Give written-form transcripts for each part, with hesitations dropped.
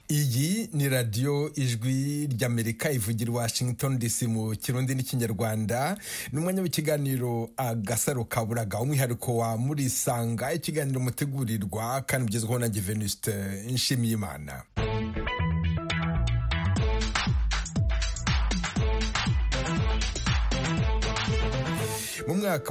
Iyi ni radio ijwi ry'Amerika ivugira Washington DC mu Kirundi n'Ikinyarwanda. N'umwanya w'ikiganiro Agasaro Kaburaga, umwihariko wa Murisanga, ikiganiro mutegurirwa kandi ugezweho na Venuste Nshimiyimana. Mu mwaka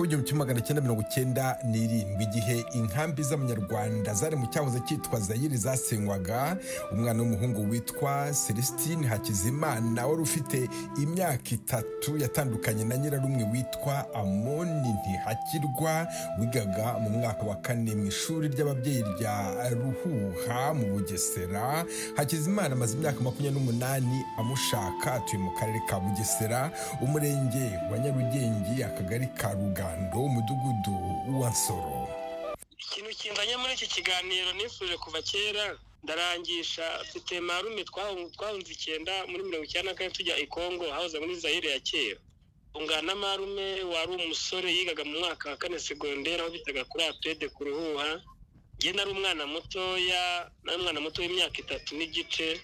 w'1997 igihe inkambi z'abanyarwanda zari mu cyahoze cyitwa Zaire zasenywaga, umwana w'umuhungu witwa Celestine Hakizimana wari ufite imyaka 3 yatandukanye na nyirarumwe witwa Amoni Ntihakirwa wigaga mu mwaka wa 4 mu ishuri ry'ababyeyi rya Ruhuha mu Bugesera. Hakizimana amaze imyaka 28 amushaka, atuye mu karere ka Bugesera, umurenge wa Nyarugenge, akagari ka Rugando, umudugudu wa Nsoro. Ikintu kinzanye muri iki kiganiro nifuje kuva kera ndarangisha, mfite marume twahunze 9 muri 1994 tujya i Kongo, hahoze muri Zaire ya kera. Ungana marume wari umusore yigaga mu mwaka wa 4 secondaire aho bitaga kuri apede ku Ruhuha. Nge nari umwana mutoya, w'imyaka 3 n'igice.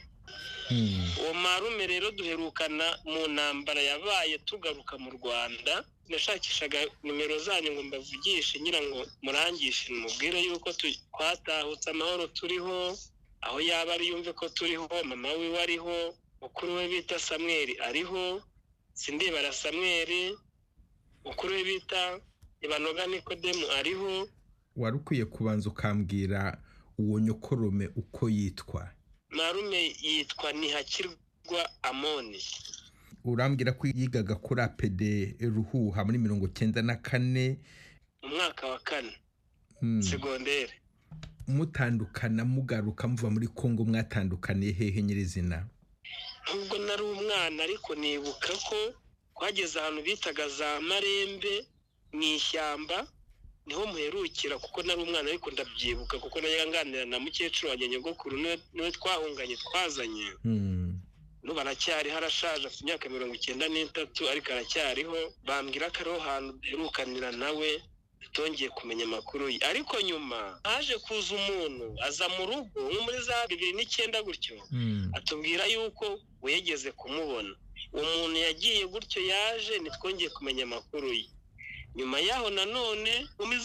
Uwo marume rero duherukana mu ntambara yabaye tugaruka mu Rwanda. Nashakishaga nimero zanyu ngo mbavugishe ngira ngo murangishe mubwire yuko twatahutse amahoro turiho, aho yaba ari yumve ko turiho, mama we wariho, mukuru we bita Samuel ariho, Sindibara Samuel, mukuru we bita Ibanoga Nikodemu ariho. Wari ukwiye kubanza ukambwira uwo nyokorome uko yitwa. Marume yitwa Ntihakirwa Amoni. Urambwira ko yigaga kuri apede Ruhuha muri 1994 mu mwaka wa 4 secondaire. Mutandukana mugaruka muva muri Kongo, mwatandukaniye hehe nyirizina? Nubwo nari umwana ariko nibuka ko twageze ahantu bitaga za Marembe mu ishyamba, niho muherukira kuko nari umwana ariko ndabyibuka kuko nayanganira na mukecuru wanjye nyogokuru niwe twahunganye twazanye. Nubu aracyari harashaje, afite imyaka 93 ariko aracyariho. Bambwira ko ariho hantu duherukanira nawe tongeye kumenya amakuru ye. Ariko nyuma haje kuza umuntu aza mu rugo nko muri za 2009 gutyo, atubwira yuko wegeze kumubona. Uwo muntu yagiye gutyo yaje nitwongeye kumenya amakuru ye. Nyuma yaho nanone mu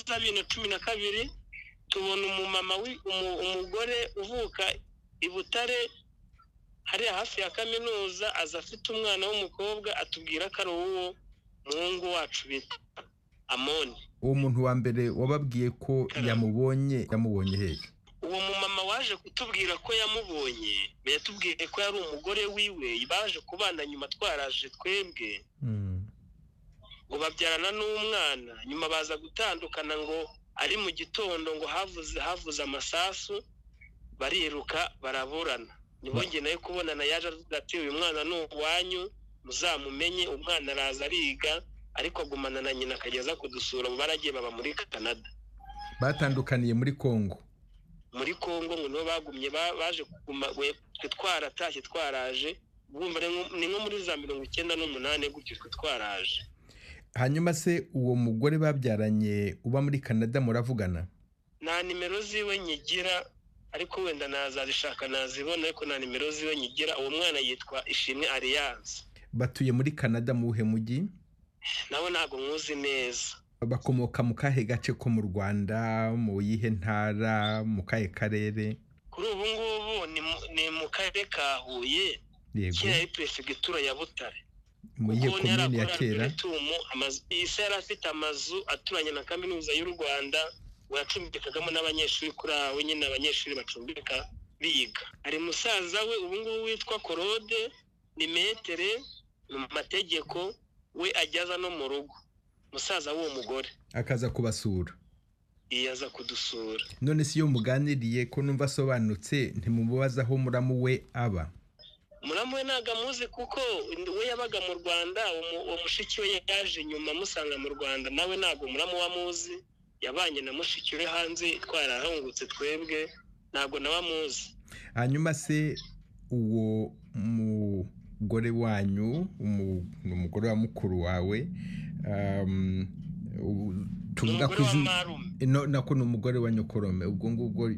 2012 tubona umumama umugore uvuka i Butare hariya hafi ya kaminuza, aza afite umwana w'umukobwa, atubwira ko ari uwo muhungu wacu bita Amoni. Uwo muntu wa mbere wababwiye ko yamubonye hehe? Uwo mumama waje kutubwira ko yamubonye, yatubwiye ko yari umugore wiwe, baje kubana nyuma twaraje twebwe. Ngo babyarana n'umwana, nyuma baza gutandukana ngo ari mu gitondo ngo havuze amasasu, bariruka baraburana. Nibonge nayo kubonana yaje ati uyu mwana no wanyu muzamumenye. Umwana araza ariga ariko agumana na nyina akageza kudusura, baragiye baba muri Canada. Batandukaniye muri Kongo. Muri Kongo ngo no bagumye baje kuguma twaratashye twaraje, bumva ni nko muri za 1998 gutyo twaraje. Hanyuma se uwo mugore babyaranye uba muri Canada muravugana? Na nimero ziwe nyigira ariko wenda nazarishaka nazibona, ariko na nimero ziwe nyigira. Uwo mwana yitwa Ishimwe Alliance. Batuye muri Canada mu buhe mujyi? Nawe ntago mwuzi neza. Bakomoka mu kahe gace ko mu Rwanda, mu yihe ntara, mu kahe karere? Kuri ubu ngubu ni mu karere ka Huye, kera prefecture ya Butare. Mu yihe komune ya kera? Ise yari afite amazu aturanye na kaminuza y'u Rwanda, wacumbikagamo n'abanyeshuri kuri aho nyine abanyeshuri bacumbika biga. Ari musaza we ubu ngubu witwa Claude, ni metere mu mategeko, we ajyaza no mu rugo, musaza w'uwo mugore akaza kubasura. Iyaza kudusura. None si yo muganiriye ko numva asobanutse, ntimubaza aho muramu we aba? Muramu we ntago amuzi kuko we yabaga mu Rwanda, uwo mushiki we yaje nyuma musanga mu Rwanda, nawe ntago muramu wamuzi. Yabanye na mushiki we hanze twarahungutse twebwe, ntago nawe amuzi. Hanyuma se uwo mugore wanyu, umugore wa mukuru wawe, tuvuga ko nako ni umugore wa nyokorome. ubwo ngubwo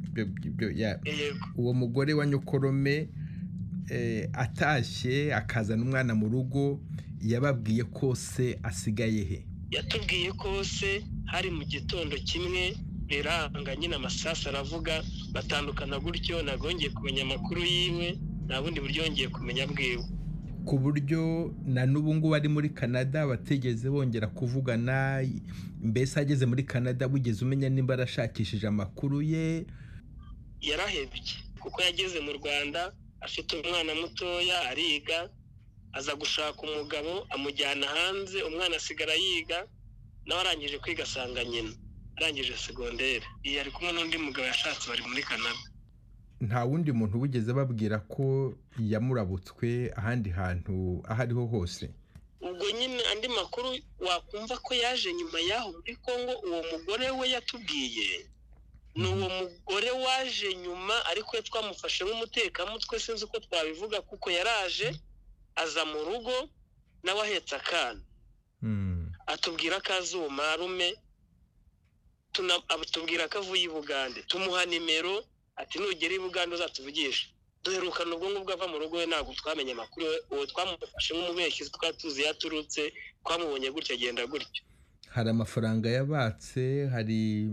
uwo mugore wa nyokorome atashye akazana umwana mu rugo, yababwiye ko se asigaye he? Yatubwiye ko se hari mu gitondo kimwe biranga nyine amasasu aravuga, batandukana gutyo. Nagongeye kumenya amakuru yiwe, nta bundi buryo yongeye kumenya bwiwe, ku buryo na n'ubu ngubu ari muri Canada bategeze bongera kuvugana. Mbese ageze muri Canada bugeze umenya nimba arashakishije amakuru ye? Yarahebye kuko yageze mu Rwanda afite umwana mutoya, ariga, aza gushaka umugabo amujyana hanze, umwana asigara yiga, nawe arangije kwiga asanga nyina arangije segonderi. Ari kumwe n'undi mugabo yashatse, bari muri Canada. Nta wundi muntu wigeze babwira ko yamurabutswe ahandi hantu aho ariho hose? Ubwo nyine andi makuru wakumva ko yaje nyuma yaho muri Kongo. Uwo mugore we yatubwiye ni uwo mugore waje nyuma, ariko we twamufashe nk'umutekamutwe, sinzi uko twabivuga, kuko yaraje aza mu rugo nawe ahetse akana. Atubwira ko azi uwo marume, atubwira ko avuye i Bugande, tumuha nimero ati nugera i Bugande uzatuvugisha. Duherukana ubwo ngubwo ava mu rugo we, ntabwo twamenye amakuru. Uwo twamufashe nk'umubeshyi, twatuzi yaturutse, twamubonye gutya agenda gutyo. Hari amafaranga yabatse, hari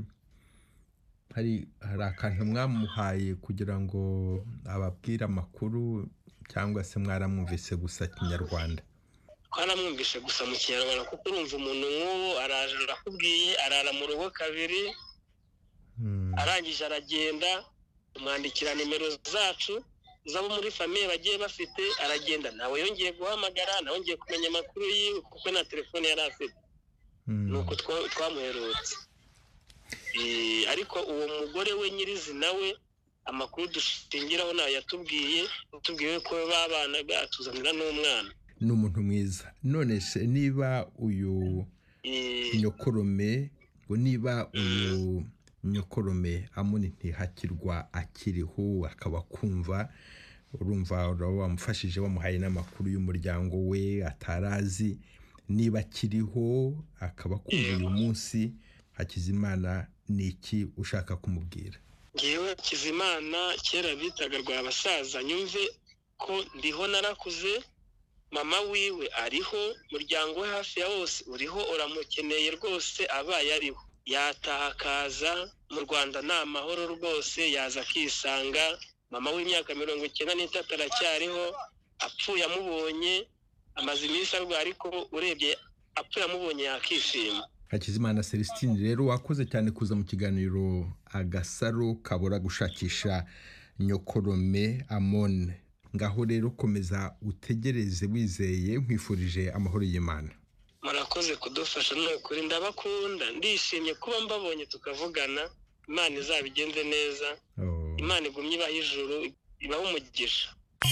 akantu mwamuhaye kugira ngo ababwire amakuru, cyangwa se mwaramwumvise gusa Kinyarwanda? Twaramwumvise gusa mu Kinyarwanda, kuko urumva umuntu nk'uwo araje arakubwiye, arara mu rugo kabiri, arangije aragenda, tumwandikira nimero zacu zabo muri famiye bagiye bafite, aragenda, nawe yongeye guhamagara, nawe yongeye kumenya amakuru yiwe, kuko na telefone yari afite. Nuko twamuherutse. Ariko uwo mugore we nyirizina we, amakuru dushingiraho nayo yatubwiye ko babanaga, atuzanira n'umwana. Ni umuntu mwiza. None se niba uyu nyokorome, niba uyu nyokorome Amoni Ntihakirwa akiriho, akaba kumva, urumva wamufashije, wamuhaye n'amakuru y'umuryango we atarazi, niba akiriho akaba kumva uyu munsi, Hakizimana ni iki ushaka kumubwira? Ngewe Hakizimana kera bitaga Rwabasaza, nyumve ko ndiho, narakuze, mama wiwe ariho, umuryango we hafi ya wose uriho, uramukeneye rwose, abaye ariho yataha akaza mu Rwanda, ni amahoro rwose, yaza akisanga. Mama w'imyaka 93 aracyariho, apfuye amubonye, amaze iminsi arwaye, ariko urebye apfuye amubonye yakishima. Hakizimana Celestine rero wakoze cyane kuza mu kiganiro Agasaro Kabura gushakisha nyokorome Amoni. Ngaho rero komeza utegereze wizeye, nkwifurije amahoro y'Imana. Murakoze kudufasha, n'ukuri ndabakunda, ndishimye kuba mbabonye tukavugana. Imana izabigenze neza. Imana igumye ibaha ijuru, ibaha umugisha.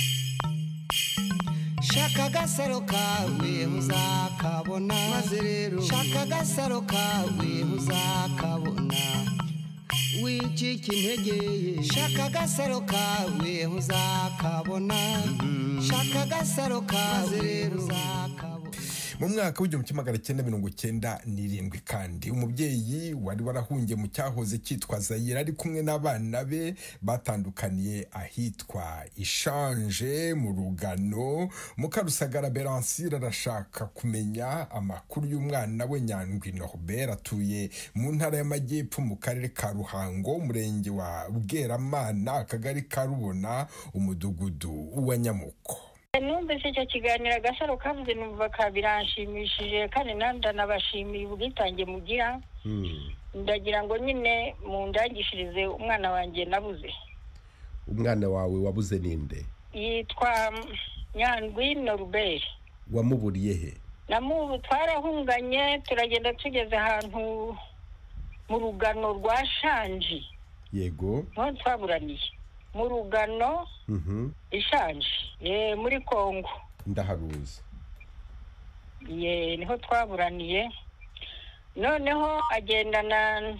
Shaka agasaro kawe uzakabona, maze rero shaka agasaro kawe uzakabona, wicika intege. Shaka agasaro kawe uzakabona, shaka agasaro kawe uzakabona. Mu mwaka w'1997 kandi umubyeyi wari warahungiye mu cyahoze cyitwa Zaire ari kumwe n'abana be batandukaniye ahitwa Ishanje mu Rugano. Mukarusagara Beransire arashaka kumenya amakuru y'umwana we Nyandwi Norbert, atuye mu ntara y'Amajyepfo mu karere ka Ruhango, umurenge wa Bweramana, akagari ka Rubona, umudugudu wa Nyamuko. Numvise icyo kiganiro Agasaro kavuze, numva kabiranshimishije, kandi ndanabashimiye ubwitange mugira. Ndagira ngo nyine mundangishirize umwana wanjye nabuze. Umwana wawe wabuze ninde? Yitwa Nyandwi Norbert. Wamuburiye he? Twarahunganye, turagenda tugeze ahantu mu Rugano rwa Shanji. Yego. None twaburaniye mu Rugano Ishanje, muri Kongo. Ndaharuzi. Niho twaburaniye. Noneho agendana,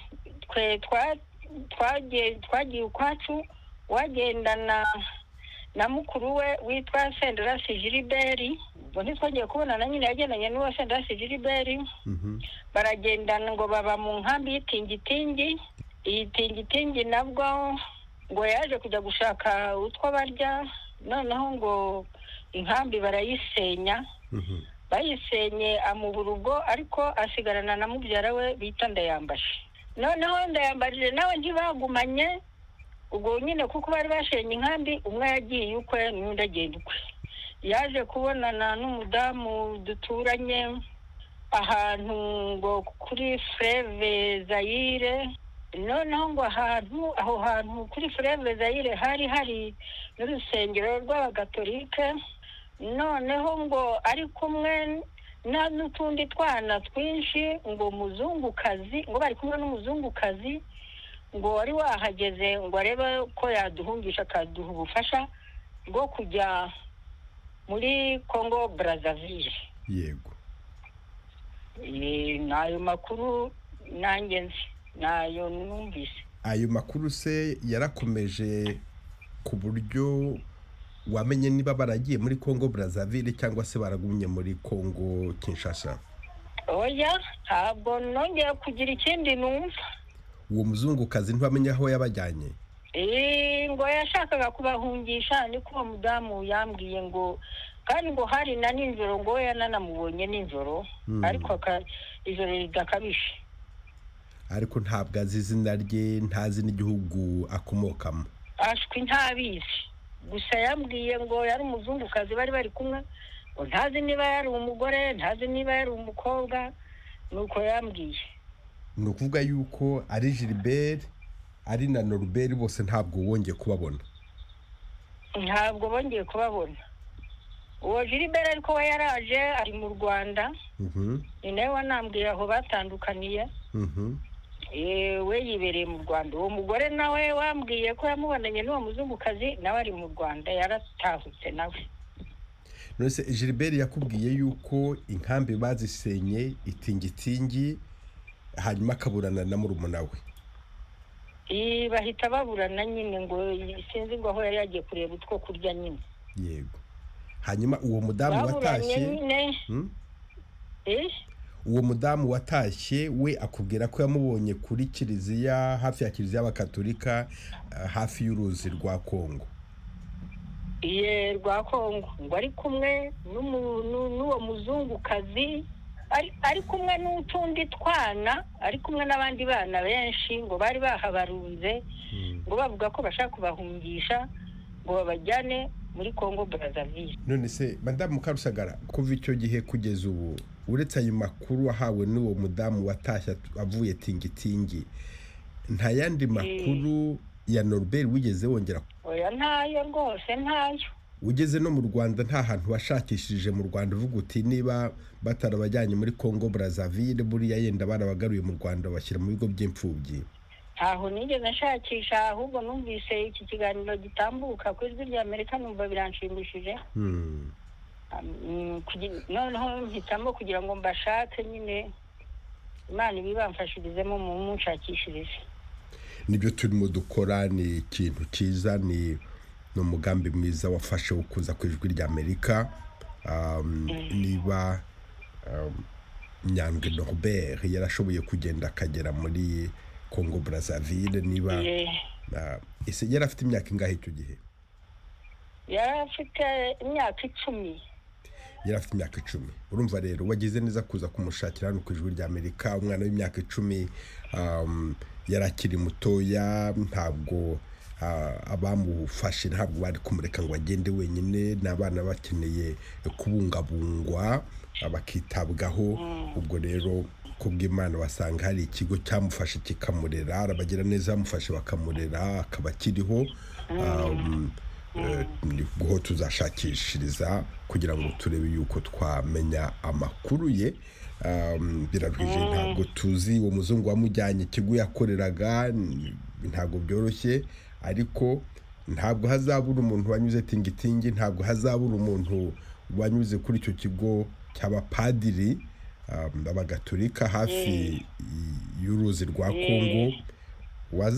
twagiye ukwacu, wagendana na mukuru we witwa Senderasi Gilbert. ngo ntitwongeye kubonana nyine yagendanye n'uwo Sendasi Gilbert baragendana ngo baba mu nkambi y'itingitingi. Iyi tingitingi nabwo ngo yaje kujya gushaka utwo barya, noneho ngo inkambi barayisenya. Bayisenye amubura ubwo, ariko asigarana na mubyara we bita Ndayambaje. Noneho Ndayambaje nawe ntibagumanye ubwo nyine, kuko bari bashenye inkambi, umwe yagiye ukwe n'undi agenda ukwe. Yaje kubonana n'umudamu duturanye ahantu ngo kuri Fleuve Zaire. Noneho ngo aho hantu kuri Fleuve Zaire hari n'urusengero rw'abagatolike. Noneho ngo ari kumwe n'utundi twana twinshi, ngo muzungukazi, ngo bari kumwe n'umuzungukazi, ngo wari wahageze ngo arebe ko yaduhungisha akaduha ubufasha bwo kujya muri Congo Brazzaville. Yego. Nayo makuru nanjye nzi, nayo numvise. Ayo makuru se yarakomeje ku buryo wamenye niba baragiye muri Congo Brazzaville cyangwa se baragumye muri Congo Kinshasa? Oya, ntabwo nongeye kugira ikindi numva. Uwo muzungukazi ntwamenye aho yabajyanye? Ngo yashakaga kubahungisha, niko uwo mudamu yambwiye, ngo kandi ngo hari na nijoro, ngo yananamubonye nijoro, ariko ijoro ridakabishe. Ariko ntabwo azi izina rye, ntazi n'igihugu akomokamo? Ashwi ntabizi, gusa yambwiye ngo yari umuzungukazi bari kumwe, ngo ntazi niba yari umugore, ntazi niba yari umukobwa, nuko yambwiye. Ni ukuvuga yuko ari Gilbert, ari na Norbert bose ntabwo wongeye kubabona? Ntabwo bongeye kubabona. Uwo Gilbert ariko we yaraje, ari mu Rwanda. Ni nawe wanambwiye aho batandukaniye. We yibereye mu Rwanda. Uwo mugore nawe wambwiye ko yamubonanye n'uwo muzungukazi, nawe ari mu Rwanda, yaratahutse nawe. Nose Gilbert yakubwiye yuko inkambi bazisenye itingitingi, hanyuma akaburana na murumuna we? Bahita baburana nyine, ngo sinzi ngo aho yari yagiye kureba utwo kurya nyine. Yego. Hanyuma uwo mudamu watashye, uwo mudamu watashye we akubwira ko yamubonye kuri kiliziya, hafi ya kiliziya y'Abakatolika, hafi y'uruzi rwa Kongo? Rwa Kongo, ngo ari kumwe n'uwo muzungukazi, ari kumwe n'utundi twana, ari kumwe n'abandi bana benshi, ngo bari bahabarunze, ngo bavuga ko bashaka kubahungisha ngo babajyane muri Congo Brazzaville. None se Madame Mukarusagara, kuva icyo gihe kugeza ubu, uretse ayo makuru wahawe n'uwo mudamu watashye avuye tingitingi, nta yandi makuru ya Norbert wigeze wongera? Oya, ntayo rwose, ntayo. Ugeze no mu Rwanda nta hantu washakishije mu Rwanda uvuga uti niba batarabajyanye muri Congo Brazzaville buriya yenda barabagaruye mu Rwanda bashyira mu bigo by'imfubyi? Ntaho nigeze nshakisha, ahubwo numvise iki kiganiro gitambuka ku Ijwi ry'Amerika, numva biranshimishije. Noneho mpitamo kugira ngo mbashake nyine, Imana ibibamfashirizemo mu munshakishirize. Nibyo turimo dukora, ni ikintu cyiza, ni umugambi mwiza wafashe wo kuza ku Ijwi ry'Amerika. Niba Nyandwi Norbert yarashoboye kugenda akagera muri Congo Brazzaville, niba ese yari afite imyaka ingahe icyo gihe? Yari afite imyaka 10. Yari afite imyaka 10. Urumva rero wagize neza kuza kumushakira hano ku Ijwi ry'Amerika. Umwana w'imyaka 10 yarakiri mutoya, ntabwo abamufashe ntabwo bari kumureka ngo agende wenyine, n'abana bakeneye kubungabungwa bakitabwaho. Ubwo rero kubw'Imana basanga hari ikigo cyamufashe kikamurera, arabagira neza, bamufashe bakamurera, akaba akiriho. Niho tuzashakishiriza kugira ngo turebe yuko twamenya amakuru ye. Biraruhije, ntabwo tuzi uwo muzungu wamujyanye ikigo yakoreraga, ntabwo byoroshye, ariko ntabwo hazabura umuntu wanyuze tingitingi, ntabwo hazabura umuntu wanyuze kuri icyo kigo cy'abapadiri b'Abagatolika hafi y'uruzi rwa Kongo.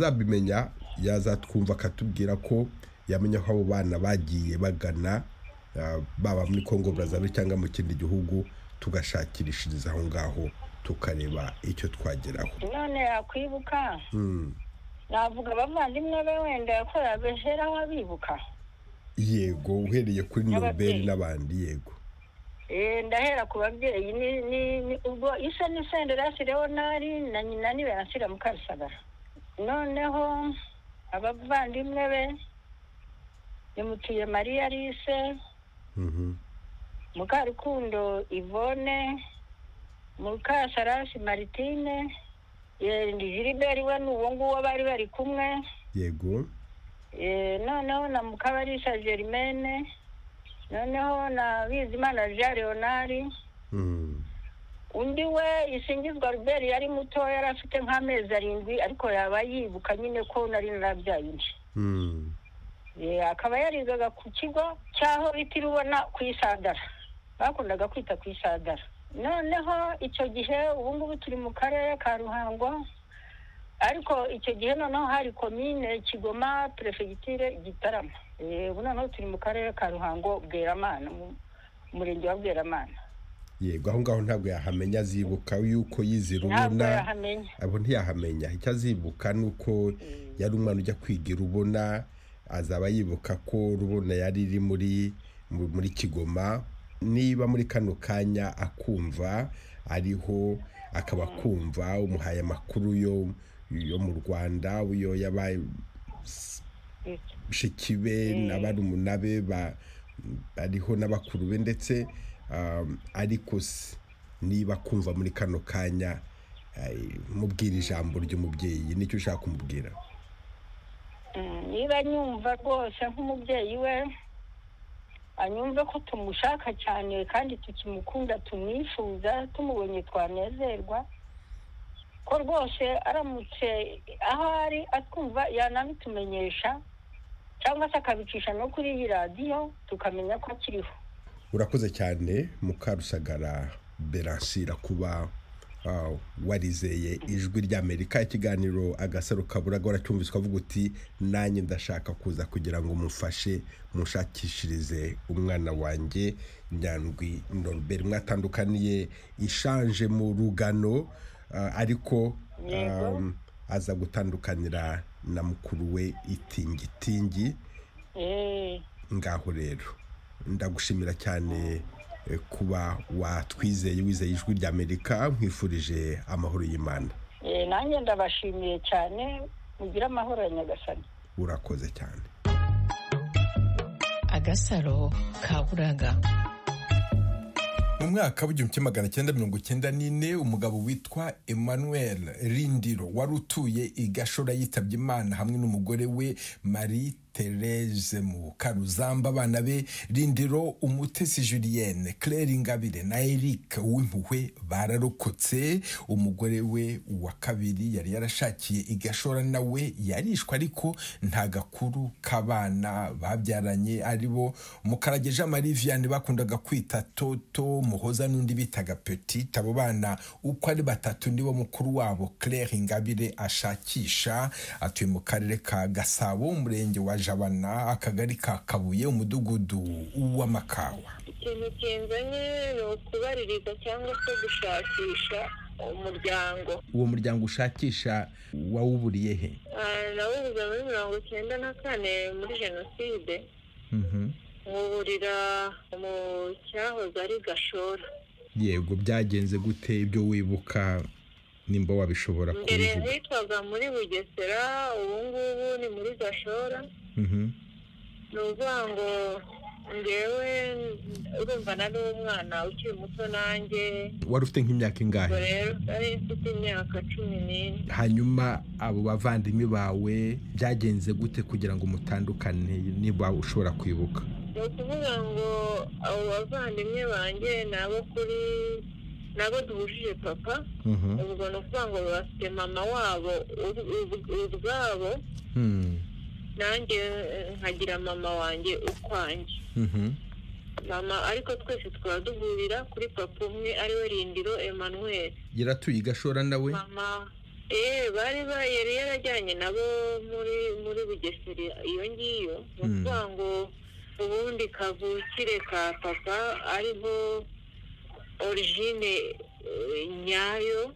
Wazabimenya yazatwumva akatubwira ko yamenya ko abo bana bagiye bagana baba muri Congo Brazzaville cyangwa mu kindi gihugu tugashakirishiriza aho ngaho tukareba icyo twageraho. None yakwibuka navuga abavandimwe be wenda yakora behera aho abibuka. Yego, uhereye kuri Norbert n'abandi. Yego, ndahera ku babyeyi ni ubwo isa ni Senderasi Leonari na nyina ni Beransira Mukarusagara. Noneho abavandimwe be Nimutuye Maria Lise, Mukarukundo Yvonne, Mukasarasi Martine, Gilbert we n'uwo nguwo bari kumwe. yego. Noneho na Mukabarisa Germaine, noneho na Bizimana Jean Leonari. Undi we Isingizwa Robert yari muto, yari afite nk'amezi 7 ariko yaba yibuka nyine ko nari narabyaye undi. Akaba yarigaga ku kigo cyaho bitira ubona ku Isadara, bakundaga kwita ku Isadara. Noneho icyo gihe ubu ngubu turi mu karere ka Ruhango, ariko icyo gihe noneho hari komine Kigoma, prefegiture Gitarama. Ubu noneho turi mu karere ka Ruhango, Bweramana, umurenge wa Bweramana. Yego, aho ngaho ntabwo yahamenya, azibuka yuko yizira ubona. Abo ntiyahamenya, icyo azibuka nuko yari umwana ujya kwigira ubona. Azaba yibuka ko Rubona yari iri muri Kigoma. Niba muri kano kanya akumva ariho, akaba kumva umuhaye amakuru yo mu Rwanda, uyo yabaye shikibe n'abarumuna be ariho n'abakuru be ndetse ariko niba kumva muri kano kanya, mubwira ijambo ry'umubyeyi, nicyo ushaka kumubwira. Niba nyumva rwose nk'umubyeyi we, anyumve ko tumushaka cyane kandi tukimukunda, tumwifuza, tumubonye twanezerwa, ko rwose aramutse aho ari atwumva yanabitumenyesha cyangwa se akabicisha no kuri iyi radiyo tukamenya ko akiriho. Urakoze cyane Mukarusagara Beransira kuba warizeye Ijwi ry'Amerika. Ikiganiro Agasaro Kaburaga waracyumviswe avuga uti nanjye ndashaka kuza kugira ngo mufashe mushakishirize umwana wanjye Nyandwi Norbert. Mwatandukaniye ishanje mu Rugano, ariko aza gutandukanira na mukuru we Itingitingi. Ngaho rero ndagushimira cyane kuba watwizeye, wizeye Ijwi ry'Amerika. Nkwifurije amahoro y'Imana. Nanjye ndabashimiye cyane, mugira amahoro ya Nyagasani. Urakoze cyane. Agasaro Kaburaga. Mu mwaka w'1994 umugabo witwa Emmanuel Rindiro wari utuye i Gashora yitabye Imana hamwe n'umugore we Marie Therese Mukaruzamba. Abana be Rindiro, Umutesi Julienne, Claire Ingabire na Eric Uwimpuhwe bararokotse. Umugore we wa kabiri yari yarashakiye i Gashora, nawe yarishwe, ariko nta gakuru k'abana babyaranye aribo Mukarage Jean Marie Vianney bakundaga kwita Toto, Muhoza n'undi bitaga Petit. Abo bana uko ari 3 nibo mukuru wabo Claire Ingabire ashakisha. Atuye mu karere ka Gasabo, umurenge wa Jabana, akagari ka Kabuye, umudugudu w'Amakawa. Ikintu kinzanye ni ukubaririza cyangwa se gushakisha umuryango. Uwo muryango ushakisha wawuburiye he? Nawubuze muri 1994 muri Jenoside. Muburira mu cyahoze ari Gashora. Yego, byagenze gute ibyo wibuka, nimba wabishobora kubivuga? Mbere hitwaga muri Bugesera, ubu ngubu ni muri Gashora. Nuvuga ngo ngewe urumva nari umwana ukiri muto nanjye. Wari ufite nk'imyaka ingahe? Rero nari mfite imyaka 14. Hanyuma abo bavandimwe bawe byagenze gute kugira ngo mutandukane, niba ushobora kwibuka? Ni ukuvuga ngo abo bavandimwe banjye nabo duhujije papa. Ubwo ni ukuvuga ngo bafite mama wabo ubwabo, nanjye nkagira mama wanjye ukwanjye. Mama ariko twese twaba duhurira kuri papa umwe ariwe Rindiro Emmanuel. Yaratuye i Gashora nawe? Mama yari yarajyanye nabo muri Bugesera iyo ngiyo. Ni ukuvuga ngo ubundi kavukire ka papa ariho origine nyayo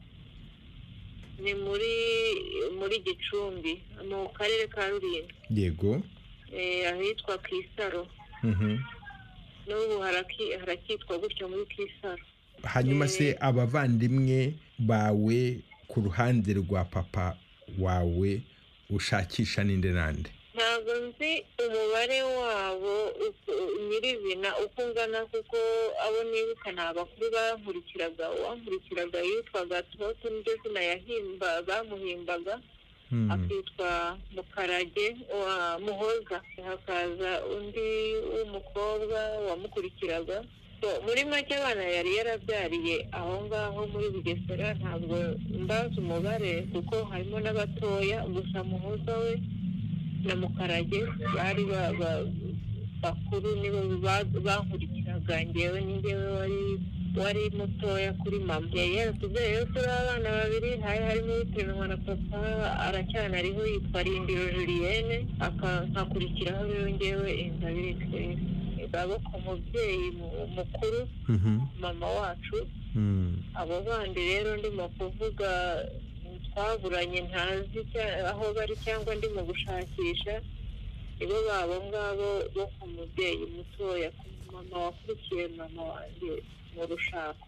ni muri Gicumbi mu karere ka Rulindo. Yego. Ahitwa Kisaro. N'ubu harakitwa gutyo muri Kisaro. Hanyuma se abavandimwe bawe ku ruhande rwa papa wawe ushakisha ninde nande? Ntabwo nzi umubare wabo nyirizina uko ungana, kuko abo nibuka ni abakuru uwankurikiraga yitwaga Toto, niryo zina bamuhimbaga, akitwa Mukarage wa Muhoza, hakaza undi w'umukobwa wamukurikiraga. Muri make abana yari yarabyariye aho ngaho muri Bugesera, ntabwo mbazi umubare kuko harimo n'abatoya, gusa Muhoza we na Mukarage bari bakuru, nibo bankurikiraga. Njyewe wari mutoya kuri mama. Yaratubyaye turi abana babiri, harimo uteranwa na papa, aracyanariho yitwa Rindiro Julienne, akakurikiraho rero njyewe Ingabire Claire. Baboko umubyeyi mukuru, mama wacu. Abo bandi rero ndimo kuvuga twaburanye ntazi aho bari cyangwa ndimo gushakisha, nibo babo ngabo bo ku mubyeyi mutoya, mama wakurikiye mama wanjye mu rushako.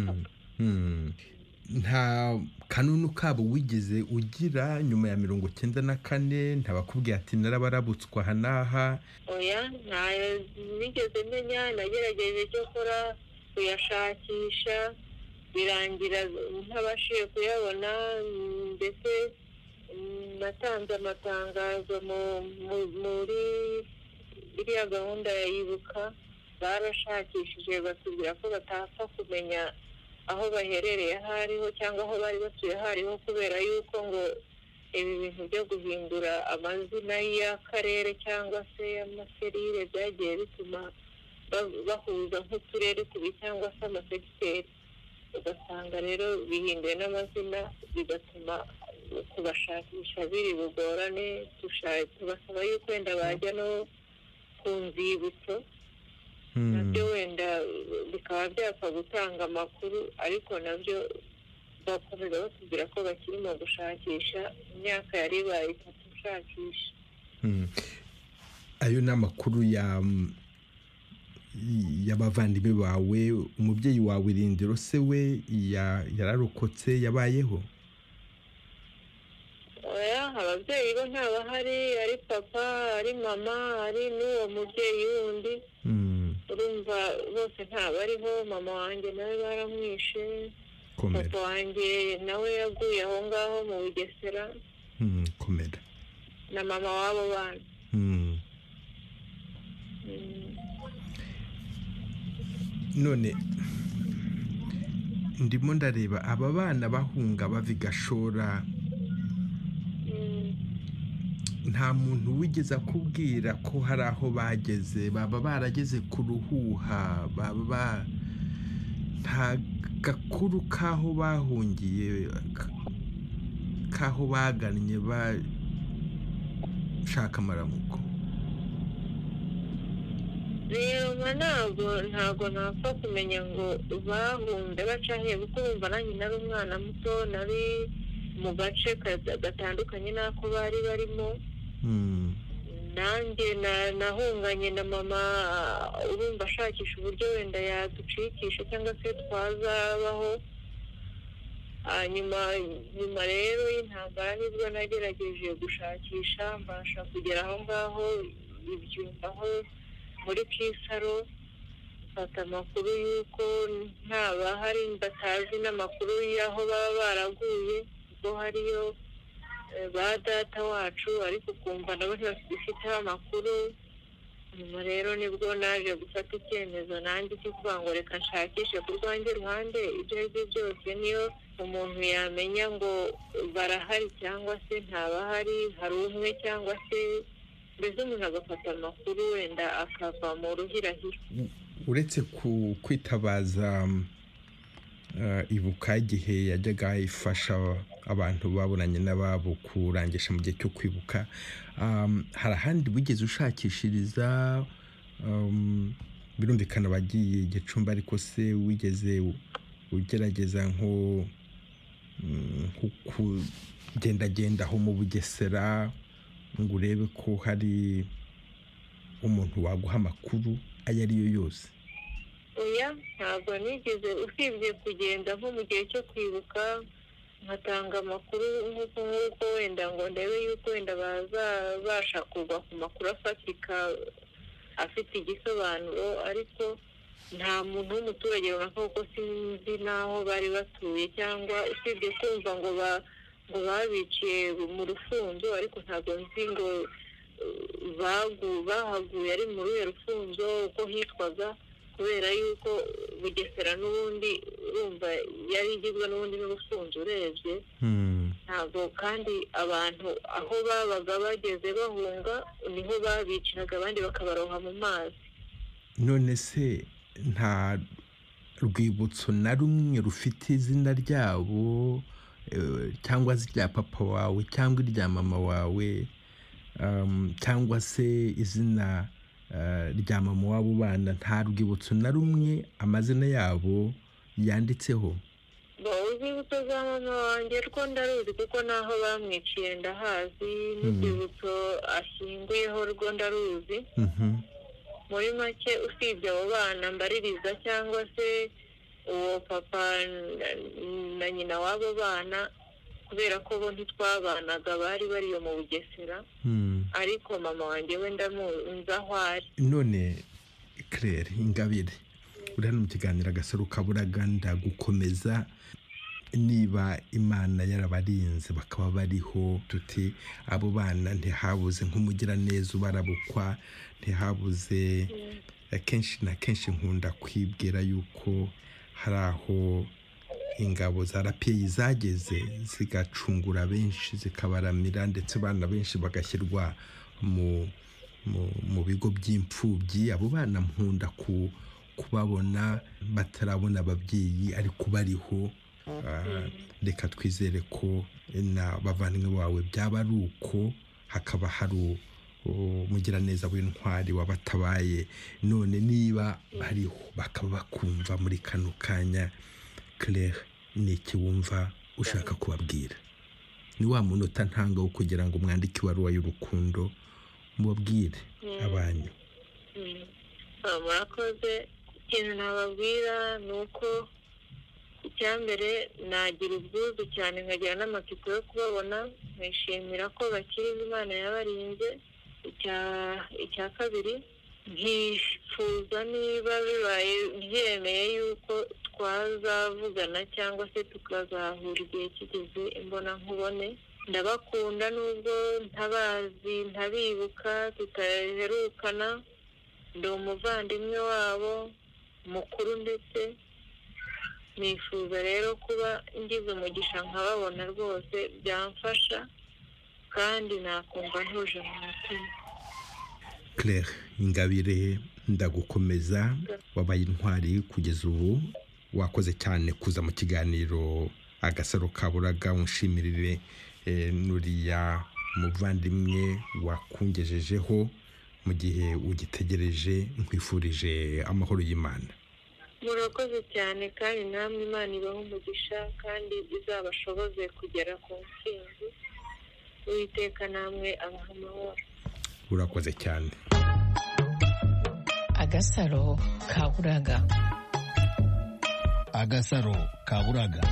Nta kanunu kabo wigeze ugira nyuma ya 94? Ntabakubwiye ati narabarabutswa aha n'aha? Oya, ntayo nigeze menya. Nagerageje cyo kora kuyashakisha, birangira ntabashije kuyabona, ndetse natanze amatangazo muri iriya gahunda ya Ibuka. Barashakishije batubwira ko batapfa kumenya aho baherereye aho ariho cyangwa aho bari batuye aho ariho, kubera yuko ngo ibi bintu byo guhindura amazina y'akarere cyangwa se y'amaserire byagiye bituma bahuza nk'uturere tubi cyangwa se amasegiteri, ugasanga rero bihinduye n'amazina, bigatuma kubashakisha biri bugorane. Tubasaba yuko wenda bajya no ku nzibutso, nabyo wenda bikaba byapfa gutanga amakuru, ariko nabyo bakomeza batubwira ko bakirimo gushakisha. Imyaka yari ibaye 3 ushakisha. Ayo ni amakuru y'abavandimwe bawe. Umubyeyi wawe Rindiro se we yararokotse, yabayeho? Oya, ababyeyi bo ntabahari, ari papa, ari mama, ari n'uwo mubyeyi wundi. Urumva bose ntabariho. Mama wanjye nawe baramwishe, papa wanjye nawe yaguye aho ngaho mu Bugesera. Komera. Na mama wabo bana. None ndimo ndareba aba bana bahunga bava i Gashora, nta muntu wigeze akubwira ko hari aho bageze? Baba barageze ku Ruhuha? Baba nta gakuru k'aho bahungiye, k'aho bagannye bashaka amaramuko? Rero ntabwo napfa kumenya ngo bahunze baca he, kuko urumva nanjye nari umwana muto, nari mu gace gatandukanye n'ako bari barimo. Nanjye nahunganye na mama, urumva ashakisha uburyo wenda yaducikisha cyangwa se twazabaho. Nyuma rero y'intambara nibwo nagerageje gushakisha, mbasha kugera aho ngaho Ibyumba, aho muri Kisaro, mfata amakuru y'uko ntabahari, batazi n'amakuru y'aho baba baraguye, ubwo hariyo ba data wacu, ariko ukumva nabo ntibafiteho amakuru. Nyuma rero nibwo naje gufata icyemezo nanjye cyo kuvuga ngo reka nshakishe ku rwanjye ruhande. Ibyo ari byo byose, niyo umuntu yamenya ngo barahari cyangwa se ntabahari, hari umwe cyangwa se, mbese umuntu agafata amakuru wenda akava mu ruhirahiro. Uretse kwitabaza Ibuka igihe yajyaga ifasha abantu baburanye n'ababo kurangisha mu gihe cyo kwibuka, hari ahandi wigeze ushakishiriza birumvikana wagiye Gicumbi, ariko se wigeze ugerageza nko kugendagenda aho mu Bugesera ngo urebe ko hari umuntu waguha amakuru ayo ari yo yose? oya ntabwo nigeze, usibye kugenda nko mu gihe cyo kwibuka nkatanga amakuru nk'uko wenda ngo ndebe yuko wenda bazabasha kugwa ku makuru afatika afite igisobanuro, ariko nta muntu w'umuturage runaka kuko sinzi n'aho bari batuye, cyangwa usibye kumva ngo babiciye mu Rufunzo, ariko ntabwo nzi ngo bahaguye ari muri uruhe Rufunzo uko hitwaga, kubera yuko Bugesera n'ubundi urumva yari igizwe n'ubundi n'Urufunzo urebye. Ntabwo kandi abantu aho babaga bageze bahunga niho babiciraga, abandi bakabaroha mu mazi. None se nta rwibutso na rumwe rufite izina ryabo, cyangwa irya papa wawe cyangwa irya mama wawe, cyangwa se izina rya mama w'abo bana, nta rwibutso na rumwe amazina yabo yanditseho? Urwibutso za mama wanjye rwo ndaruzi kuko naho bamwiciye ndahazi, n'urwibutso ashyinguyeho rwo ndaruzi. Muri make usibye abo bana mbaririza cyangwa se uwo papa na nyina w'abo bana, kubera ko bo ntitwabanaga, bari bariyo mu Bugesera, ariko mama wanjye we ndamuzi aho ari. None Claire Ingabire, uri hano mu kiganiro Agasaro Kaburaga, ndagukomeza. Niba Imana yarabarinze bakaba bariho, tuti abo bana ntihabuze nk'umugiraneza ubarabukwa, ntihabuze akenshi na kenshi nkunda kwibwira yuko hari aho ingabo za RPI zageze zigacungura benshi zikabaramira, ndetse abana benshi bagashyirwa mu bigo by'imfubyi. Abo bana nkunda kubabona batarabona ababyeyi ariko bariho. Reka twizere ko na bavandimwe bawe byaba ari uko, hakaba hari umugiraneza w'intwari wabatabaye. None niba bariho bakaba bakumva muri kano kanya, Claire, ni iki wumva ushaka kubabwira? Ni wa munota ntanga wo kugira ngo mwandike ibaruwa y'urukundo mubabwire abanyu. Murakoze. Ikintu nababwira ni uko icyambere nagira ubwuzu cyane, nkagira n'amatsiko yo kubabona, nkishimira ko bakiri, Imana yabarinze. Icya kabiri, nkifuza niba bibaye byemeye yuko twazavugana cyangwa se tukazahura igihe kigeze imbona nkubone. Ndabakunda nubwo ntabazi, ntabibuka, tutaherukana. Ndi umuvandimwe wabo mukuru, ndetse nifuza rero kuba ngize umugisha nkababona, rwose byamfasha kandi nakumva ntuje mu mutima. Claire Ingabire, ndagukomeza. Wabaye intwari kugeza ubu. Wakoze cyane kuza mu kiganiro Agasaro Kaburaga. Unshimirire nuriya muvandimwe wakungejejeho mu gihe ugitegereje. Nkwifurije amahoro y'Imana. Murakoze cyane, kandi namwe Imana ibahe umugisha kandi izabashoboze kugera ku ntsinzi. Uwiteka namwe abaha amahoro. Urakoze cyane. Agasaro Kaburaga. Agasaro Kaburaga.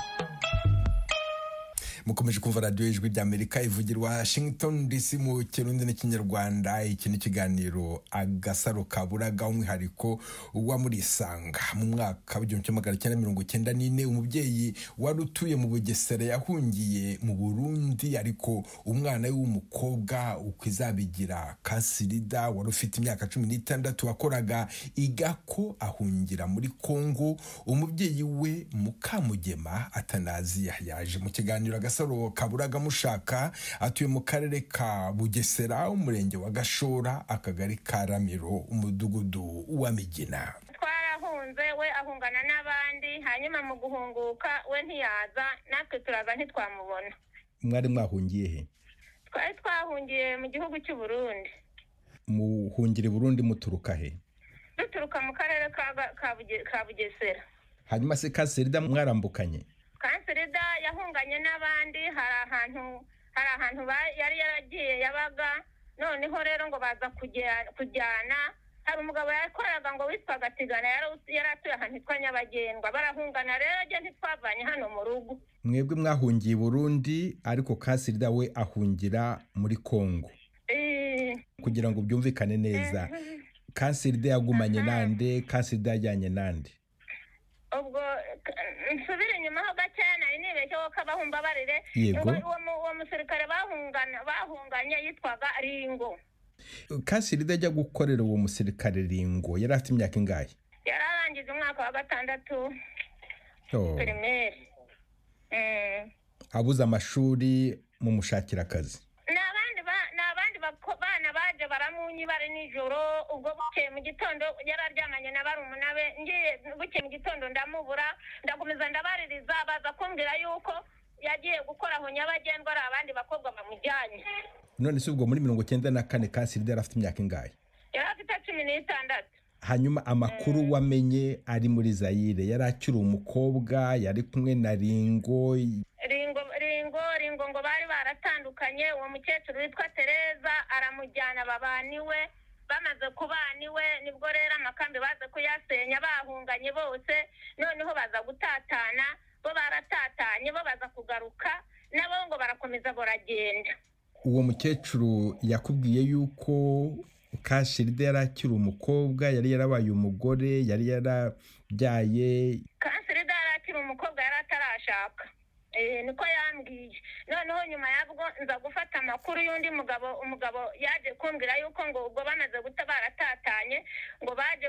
Mukomeje kumva radio Ijwi ry'Amerika ivugira Washington DC mu Kirundi n'Ikinyarwanda. Iki ni kiganiro Agasaro Kaburaga, umwihariko wa Murisanga. Mu mwaka wa 1994 umubyeyi wari utuye mu Bugesera yahungiye mu Burundi, ariko umwana w'umukobwa ukwizabigira Kasirida wari ufite imyaka 16 wakoraga igako ahungira muri Kongo. Umubyeyi we Mukamugema Atanaziya yaje mu kiganiro Agasaro Kaburaga mushaka. Atuye mu karere ka Bugesera, umurenge wa Gashora, akagari ka Ramiro, umudugudu wa Migina. Twarahunze, we ahungana n'abandi, hanyuma mu guhunguka we ntiyaza, natwe turaza ntitwamubona. Mwari mwahungiye he? Twari twahungiye mu gihugu cy'u Burundi. muhungire Burundi muturuka he? duturuka mu karere ka Bugesera. Hanyuma se Kaserida mwarambukanye? Kaserida yahunganye n'abandi, hari ahantu yari yaragiye yabaga, noneho rero ngo baza kujyana. Hari umugabo yakoraga ngo witwaga Tigana, yari atuye ahantu hitwa Nyabagendwa, barahungana rero ntitwavanye hano mu rugo. Mwebwe mwahungiye Burundi ariko Kaserida we ahungira muri Kongo. Kugira ngo byumvikane neza, Kaserida yagumanye nande, Kaserida yajyanye nande? Ubwo nsubire inyuma ho gakeya nari nibeshye ko kabahumba barire. Uwo musirikare bahunganye yitwaga Ringo. Kaserida ajya gukorera uwo musirikare Ringo yari afite imyaka ingahe? Yari arangije umwaka wa 6 primaire. Abuze amashuri mu mushakira akazi. N'abandi bana baje baramunyi bari nijoro, ubwo bukeye mu gitondo yararyamanye na barumuna be, ngiye bukeye mu gitondo ndamubura, ndakomeza ndabaririza, baza kumbwira yuko yagiye gukora aho Nyabagendwa, ari abandi bakobwa bamujyanye. None se ubwo muri 94 Kaserida yari afite imyaka ingahe? Yari afite 16. Hanyuma amakuru wamenye ari muri Zaire, yari akiri umukobwa, yari kumwe na Ringo ngo bari baratandukanye. Uwo mukecuru witwa Tereza aramujyana babaniwe, bamaze kubaniwe nibwo rero amakambi baze kuyasenya bahunganye bose, noneho baza gutatana, bo baratatanye, bo baza kugaruka nabo ngo barakomeza baragenda. Uwo mukecuru yakubwiye yuko Kaserida yari akiri umukobwa, yari yarabaye umugore, yari yarabyaye? Kaserida yari akiri umukobwa, yari atarashaka. Niko yambwiye. Noneho nyuma yabwo nza gufata amakuru y'undi umugabo yaje kumbwira yuko ngo ubwo bamaze baratatanye, ngo baje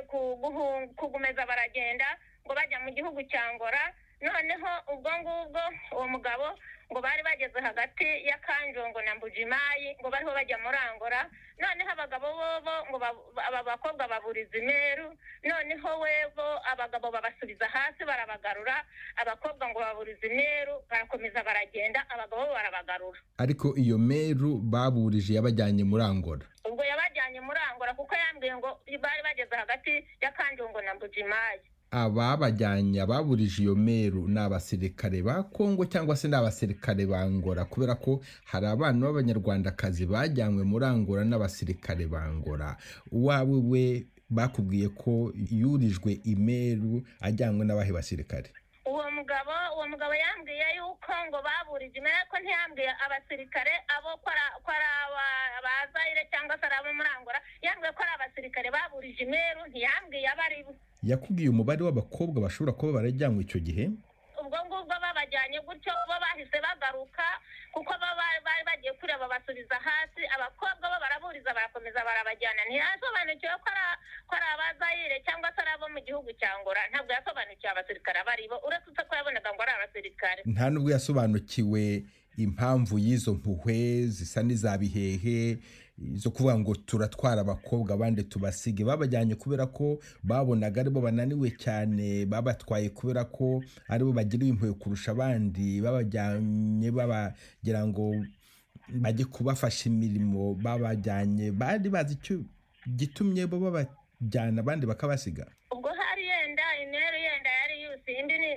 kugumeza baragenda, ngo bajya mu gihugu cya Angola. Noneho ubwo ngubwo uwo mugabo ngo bari bageze hagati ya Kanjongo na Mbujimayi, ngo bariho bajya muri Angola. Noneho abagabo bo ngo aba bakobwa baburiza Imeru, noneho webo abagabo babasubiza hasi barabagarura, abakobwa ngo baburiza Imeru, barakomeza baragenda, abagabo barabagarura. Ariko iyo Meru baburije yabajyanye muri Angola? Ubwo yabajyanye muri Angola kuko yambwiye ngo bari bageze hagati ya Kanjongo na Mbujimayi. Ababajyanye ababurije iyo Meru ni abasirikare ba Kongo cyangwa se n'abasirikare ba Angola? Kubera ko hari abana b'abanyarwandakazi bajyanywe muri Angola n'abasirikare ba Angola. Uwawe we bakubwiye ko yurijwe Imeru ajyanywe n'abahe basirikare? Uwo mugabo yambwiye yuko ngo baburije Imeru, ko ntiyambwiye abasirikare abo ko ari abazaire cyangwa se abo muri Angola. Yambwiye ko ari abasirikare baburije Imeru, ntiyambwiye abari bo. Yakubwiye umubare w'abakobwa bashobora kuba barajyanywe icyo gihe? Ubwo ngubwo babajyanye gutyo, bo bahise bagaruka kuko bari bagiye kureba basubiza hasi, abakobwa bo baraburiza barakomeza barabajyana. Ntiyasobanukiwe ko ari abazaire cyangwa se abo mu gihugu cya Angola. Ntabwo yasobanukiwe abasirikare abari bo, uretse ko yabonaga ngo ari abasirikare. Nta nubwo yasobanukiwe impamvu y'izo mpuhwe zisa n'izabihehe zo kuvuga ngo turatwara abakobwa abandi tubasige. Babajyanye kubera ko babonaga aribo bananiwe cyane, babatwaye kubera ko aribo bagiriwe impuhwe kurusha abandi, babajyanye babagira ngo bajye kubafasha imirimo, babajyanye bari bazi icyo gitumye bo babajyana abandi bakabasiga. Ubwo hari Imeru yari yuzuye,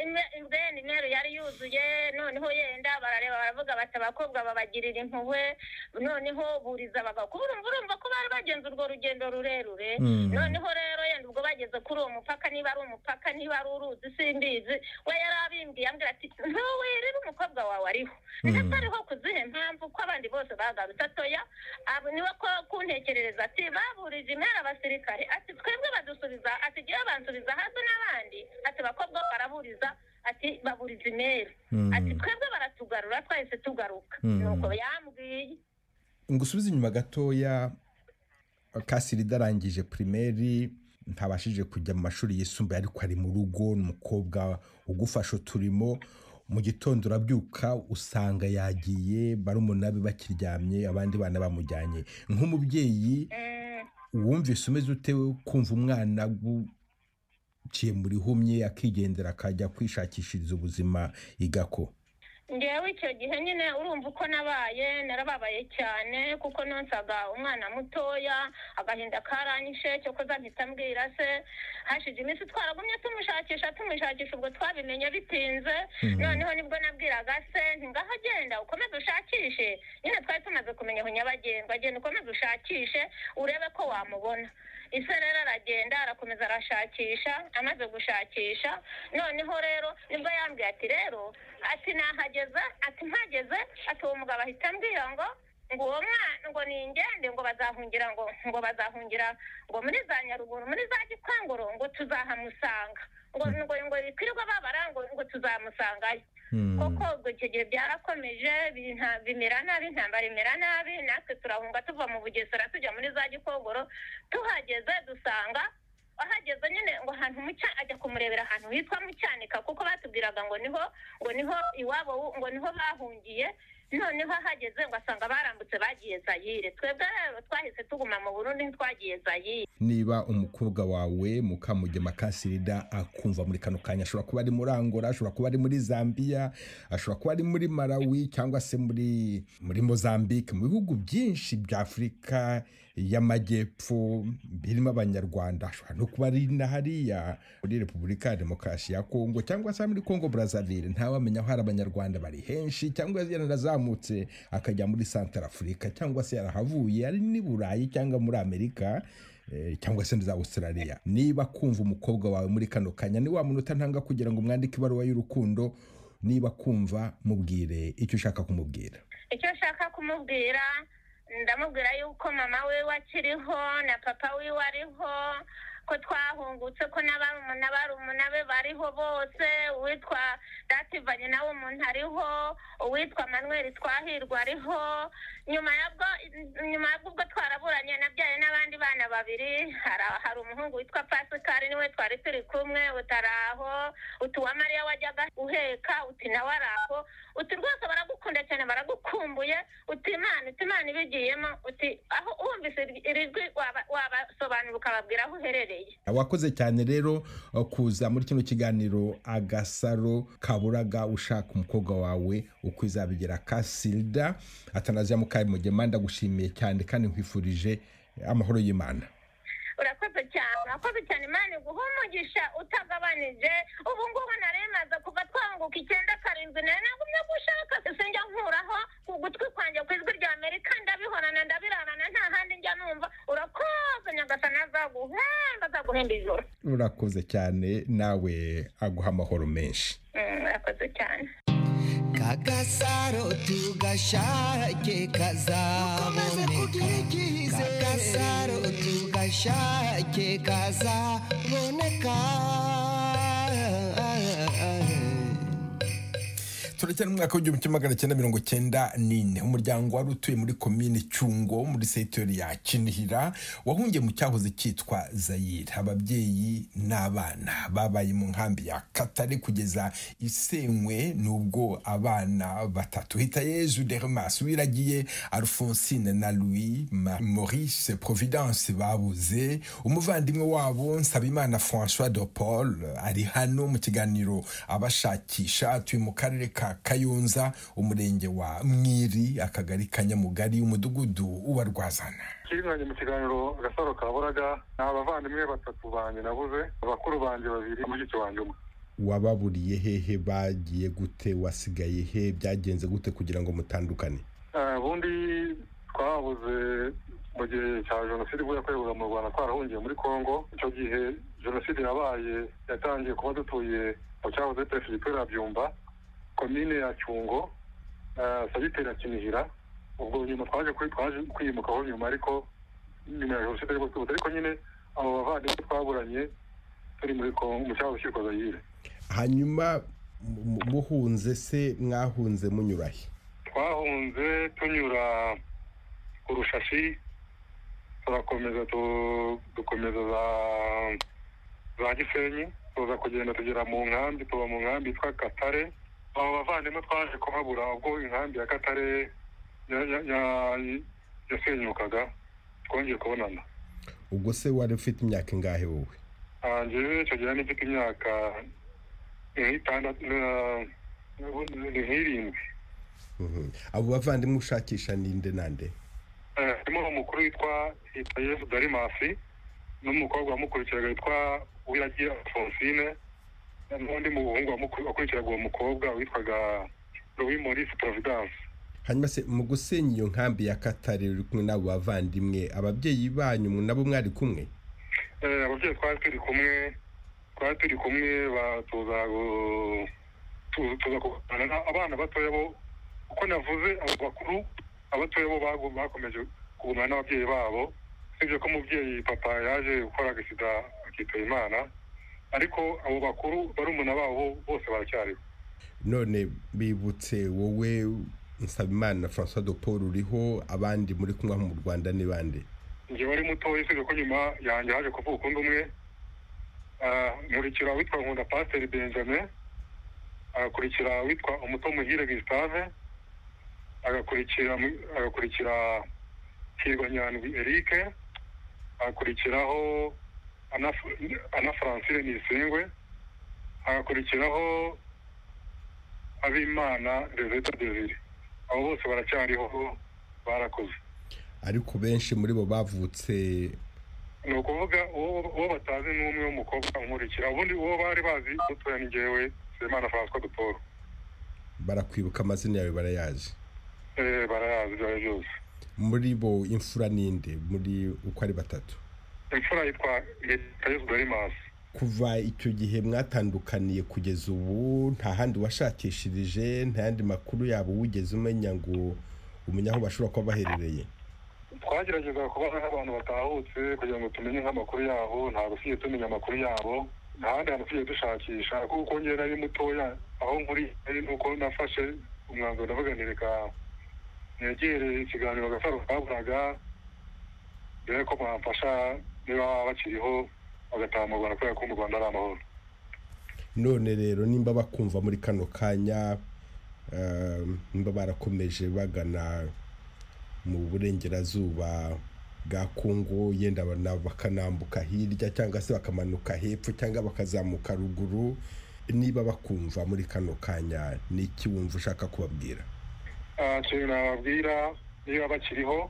Imeru yari yuzuye, noneho barareba baravuga bati abakobwa babagirira impuhwe, noneho buriza abagabo. Urumva ko bari bagenze urwo rugendo rurerure. Noneho rero ubwo bageze kuri uwo mupaka, niba ari umupaka niba ari uruzi simbizi, we yari abimbwiye ambwira ati ntuwirire umukobwa wawe ariho. Ndetse ariho kuzihe mpamvu ko abandi bose bagarutse? Atoya niwe ko kuntekerereza ati baburije Imeru abasirikare, ati twebwe badusubiza, ati gihe bansubiza hasi n'abandi, ati bakobwa baraburiza, ati baburiza Imeru, ati twebwe baratugarura twahise tugaruka. Nuko yambwiye. Ngusubize inyuma gatoya, Kaserida arangije primaire, ntabashije kujya mu mashuri yisumbuye, ariko ari mu rugo, n'umukobwa ugufasha uturimo. Mu gitondo urabyuka usanga yagiye, barumuna be bakiryamye, abandi bana bamujyanye. Nk'umubyeyi wumvise umeze ute kumva umwana guciye muri humye akigendera akajya kwishakishiriza ubuzima igako? ngewe icyo gihe nyine urumva uko nabaye narababaye cyane kuko nonsaga umwana mutoya agahinda karanyishe cyo koza mpita mbwira se hashije iminsi twaragumye tumushakisha ubwo twabimenye bitinze noneho nibwo nabwiraga se ntingaho agenda ukomeze ushakishe nyine twari tumaze kumenya aho nyabagendwa agenda ukomeze ushakishe urebe ko wamubona ise rero aragenda arakomeza arashakisha amaze gushakisha noneho rero nibwo yambwiye ati rero ati nahageze ati mpageze ati uwo mugabo ahita ambwira ngo uwo mwana ngo ningende ngo bazahungira ngo muri za Nyaruguru muri za Gikongoro ngo tuzahamusanga ngo ikwirirwa babara ngo tuzamusangayo koko ubwo icyo gihe byarakomeje bimera nabi intambara imera nabi natwe turahunga tuva mu Bugesera tujya muri za Gikongoro tuhageze dusanga ahageze nyine ngo ahantu ajya kumurebera ahantu hitwa mu Cyanika kuko batubwiraga ngo niho iwabo ngo niho bahungiye noneho ahageze ngo asanga barambutse bagiye Zaire twebwe rero twahise tuguma mu Burundi ntitwagiye Zaire. Niba umukobwa wawe Mukamugema Kasirida akumva muri kano kanya ashobora kuba ari muri Angola ashobora kuba ari muri Zambia ashobora kuba ari muri Malawi cyangwa se muri Mozambique mu bihugu byinshi bya Afurika y'Amajyepfo birimo Abanyarwanda ashobora no kuba ari na hariya muri Repubulika ya Demokarasi ya Kongo cyangwa se muri Kongo Brazzaville ntawamenya aho hari Abanyarwanda bari henshi cyangwa yarazamutse akajya muri Central Africa cyangwa se yarahavuye ari ni Burayi cyangwa muri Amerika cyangwa se za Australia. Niba kumva umukobwa wawe muri kano kanya ni wa munota ntanga kugira ngo mwandike ibaruwa y'urukundo niba kumva mubwire icyo ushaka kumubwira. Icyo ushaka kumubwira ndamubwira yuko mama we wakiriho na papa we wariho ko twahungutse ko n'abarumuna be bariho bose uwitwa Dativanye nawe umuntu ariho uwitwa Manuel Twahirwa ariho nyuma yabwo ubwo twaraburanye nabyaye n'abandi bana babiri hari umuhungu witwa Pascal niwe twari turi kumwe utaraho utuwa Maria wajyaga uheka uti nawe araho uti rwose baragukunda cyane baragukumbuye uti Imana ibigiyemo uti aho wumvise irijwi wabasobanura ukababwira aho uherereye. Wakoze cyane rero kuza muri kino kiganiro Agasaro Kaburaga ushaka umukobwa wawe uko izabigera Kasirida Atanasia Mukamugema ndagushimiye cyane kandi nkwifurije amahoro y'Imana. Urakoze cyane Imana guhumugisha utagabanije ubu ngubu naremaza kuva twanguka 9 karindwi nagumye gushaka sinjya nkuraho kugutwi kwanje kwizwi rya Amerika ndabihorana ndabirarana nta handi njya numva. Urakoze Nyagasani azaguhemba ijoro. Urakoze cyane nawe aguha amahoro menshi. Urakoze cyane. Kagasaro tugashake kazaboneka Kagasaro tugashake kazaboneka. Turacyari mu mwaka w'1994 umuryango wari utuye muri komine Cyungo muri secteur ya Kinihira wahungiye mu cyahoze cyitwa Zaire. Ababyeyi n'abana babaye mu nkambi ya Katare kugeza isenywe nubwo abana batatu Hitayezu Dermas Wiragiye Alphonsine na Louis Maurice Providence babuze. Umuvandimwe wabo Nsabimana François de Paul ari hano mu kiganiro abashakisha atuye mu karere ka Kayonza umurenge wa Mwiri akagari Kanyamugari umudugudu wa Rwazana. Kiranganye mu kiganiro Agasaro Kaburaga n'abavandimwe batatu banje nabuze abakuru banje babiri mugice wanje umwe. Wababuriye hehe bagiye gute wasigaye he byagenze gute kugira ngo mutandukane? Bundi twabuze mu gihe cya jenoside bwo yakorerwa mu Rwanda twarahungiye muri Kongo. Icyo gihe jenoside yabaye yatangiye kuba dutuye mu cyahoze Perefegitura ya Byumba komine ya Cyungo sagitera Kinihira. Ubwo nyuma twaje kwimuka aho nyuma ariko nyuma ya jenoside ariko nyine abo bavandimwe twaburanye turi muri Kongo mu cyahoze cyitwa Zaire. Hanyuma muhunze se mwahunze munyurahe? Twahunze tunyura ku Rushashi turakomeza dukomeza za Gisenyi tuza kugenda tugera mu nkambi tuba mu nkambi yitwa Katare. Abo bavandimwe twaje kuhabura ubwo inkambi ya Katare yasenyukaga twongeye kubonana. Ubwo se wari ufite imyaka ingahe wowe? Njyewe icyo gihe nifite imyaka ni nk'irindwi. abo bavandimwe ushakisha ninde nande? harimo umukuru witwa Yesu Darimasi n'umukobwa wamukurikiraga witwa Uwiragiye Alphonsine n'undi muhungu wakurikiraga uwo mukobwa witwaga Louis Maurice Providence. hanyuma se mu gusenya iyo nkambi ya Katare uri kumwe n'abo bavandimwe ababyeyi banyu nabo mwari kumwe? Ababyeyi twari turi kumwe batuza kuganira. Abana batoya bo uko navuze abo bakuru, abatoya bo bakomeje kugumana n'ababyeyi babo, sibyo ko umubyeyi papa yaje gukora agisida akitaba Imana, ariko abo bakuru barumuna babo bose baracyariho. None bibutse wowe Nsabimana François de Paul uriho, abandi muri kumwe mu Rwanda ni bande? Nje wari mutoya, sibyo ko nyuma yanjye haje kuvuka undi umwe, nkurikira witwa Nkunda Pasteur Benjamin, agakurikira witwa Umuto Muhire Gustave, agakurikira Hirwa Nyandwi Eric, agakurikiraho Ana Francine Nisengwe, agakurikiraho Abimana Reveta Desire. Abo bose baracyariho, barakoze. Ariko benshi muri bo bavutse, ni ukuvuga uwo batazi n'umwe w'umukobwa unkurikira, ubundi uwo bari bazi dutoya ni njyewe Semana François de Paul. Barakwibuka amazina yawe barayazi? Barayazi byose. Muri bo imfura ninde muri uko ari batatu? Imfura yitwa Yesu Darimasi. Kuva icyo gihe mwatandukaniye kugeza ubu nta handi washakishirije, nta yandi makuru yabo wigeze umenya ngo umenye aho bashobora kuba baherereye? Twagerageza kubaza nk'abantu batahutse kugira ngo tumenye nk'amakuru yabo, ntabwo tugiye tumenya amakuru yabo, nta handi hantu tugiye dushakisha, kuko njye nari mutoya, aho nkuri nuko nafashe umwanzuro ndavuga nti reka negere ikiganiro Gasaro Kaburaga mbere ko bamfasha niba baba bakiriho bagataha mu Rwanda, kubera ko mu Rwanda ari amahoro. None rero nimba bakumva muri kano kanya, nimba barakomeje bagana mu burengerazuba bwa Kongo, yenda bakanambuka hirya cyangwa se bakamanuka hepfo cyangwa bakazamuka ruguru, niba bakumva muri kano kanya ni iki wumva ushaka kubabwira? Kintu nababwira niba bakiriho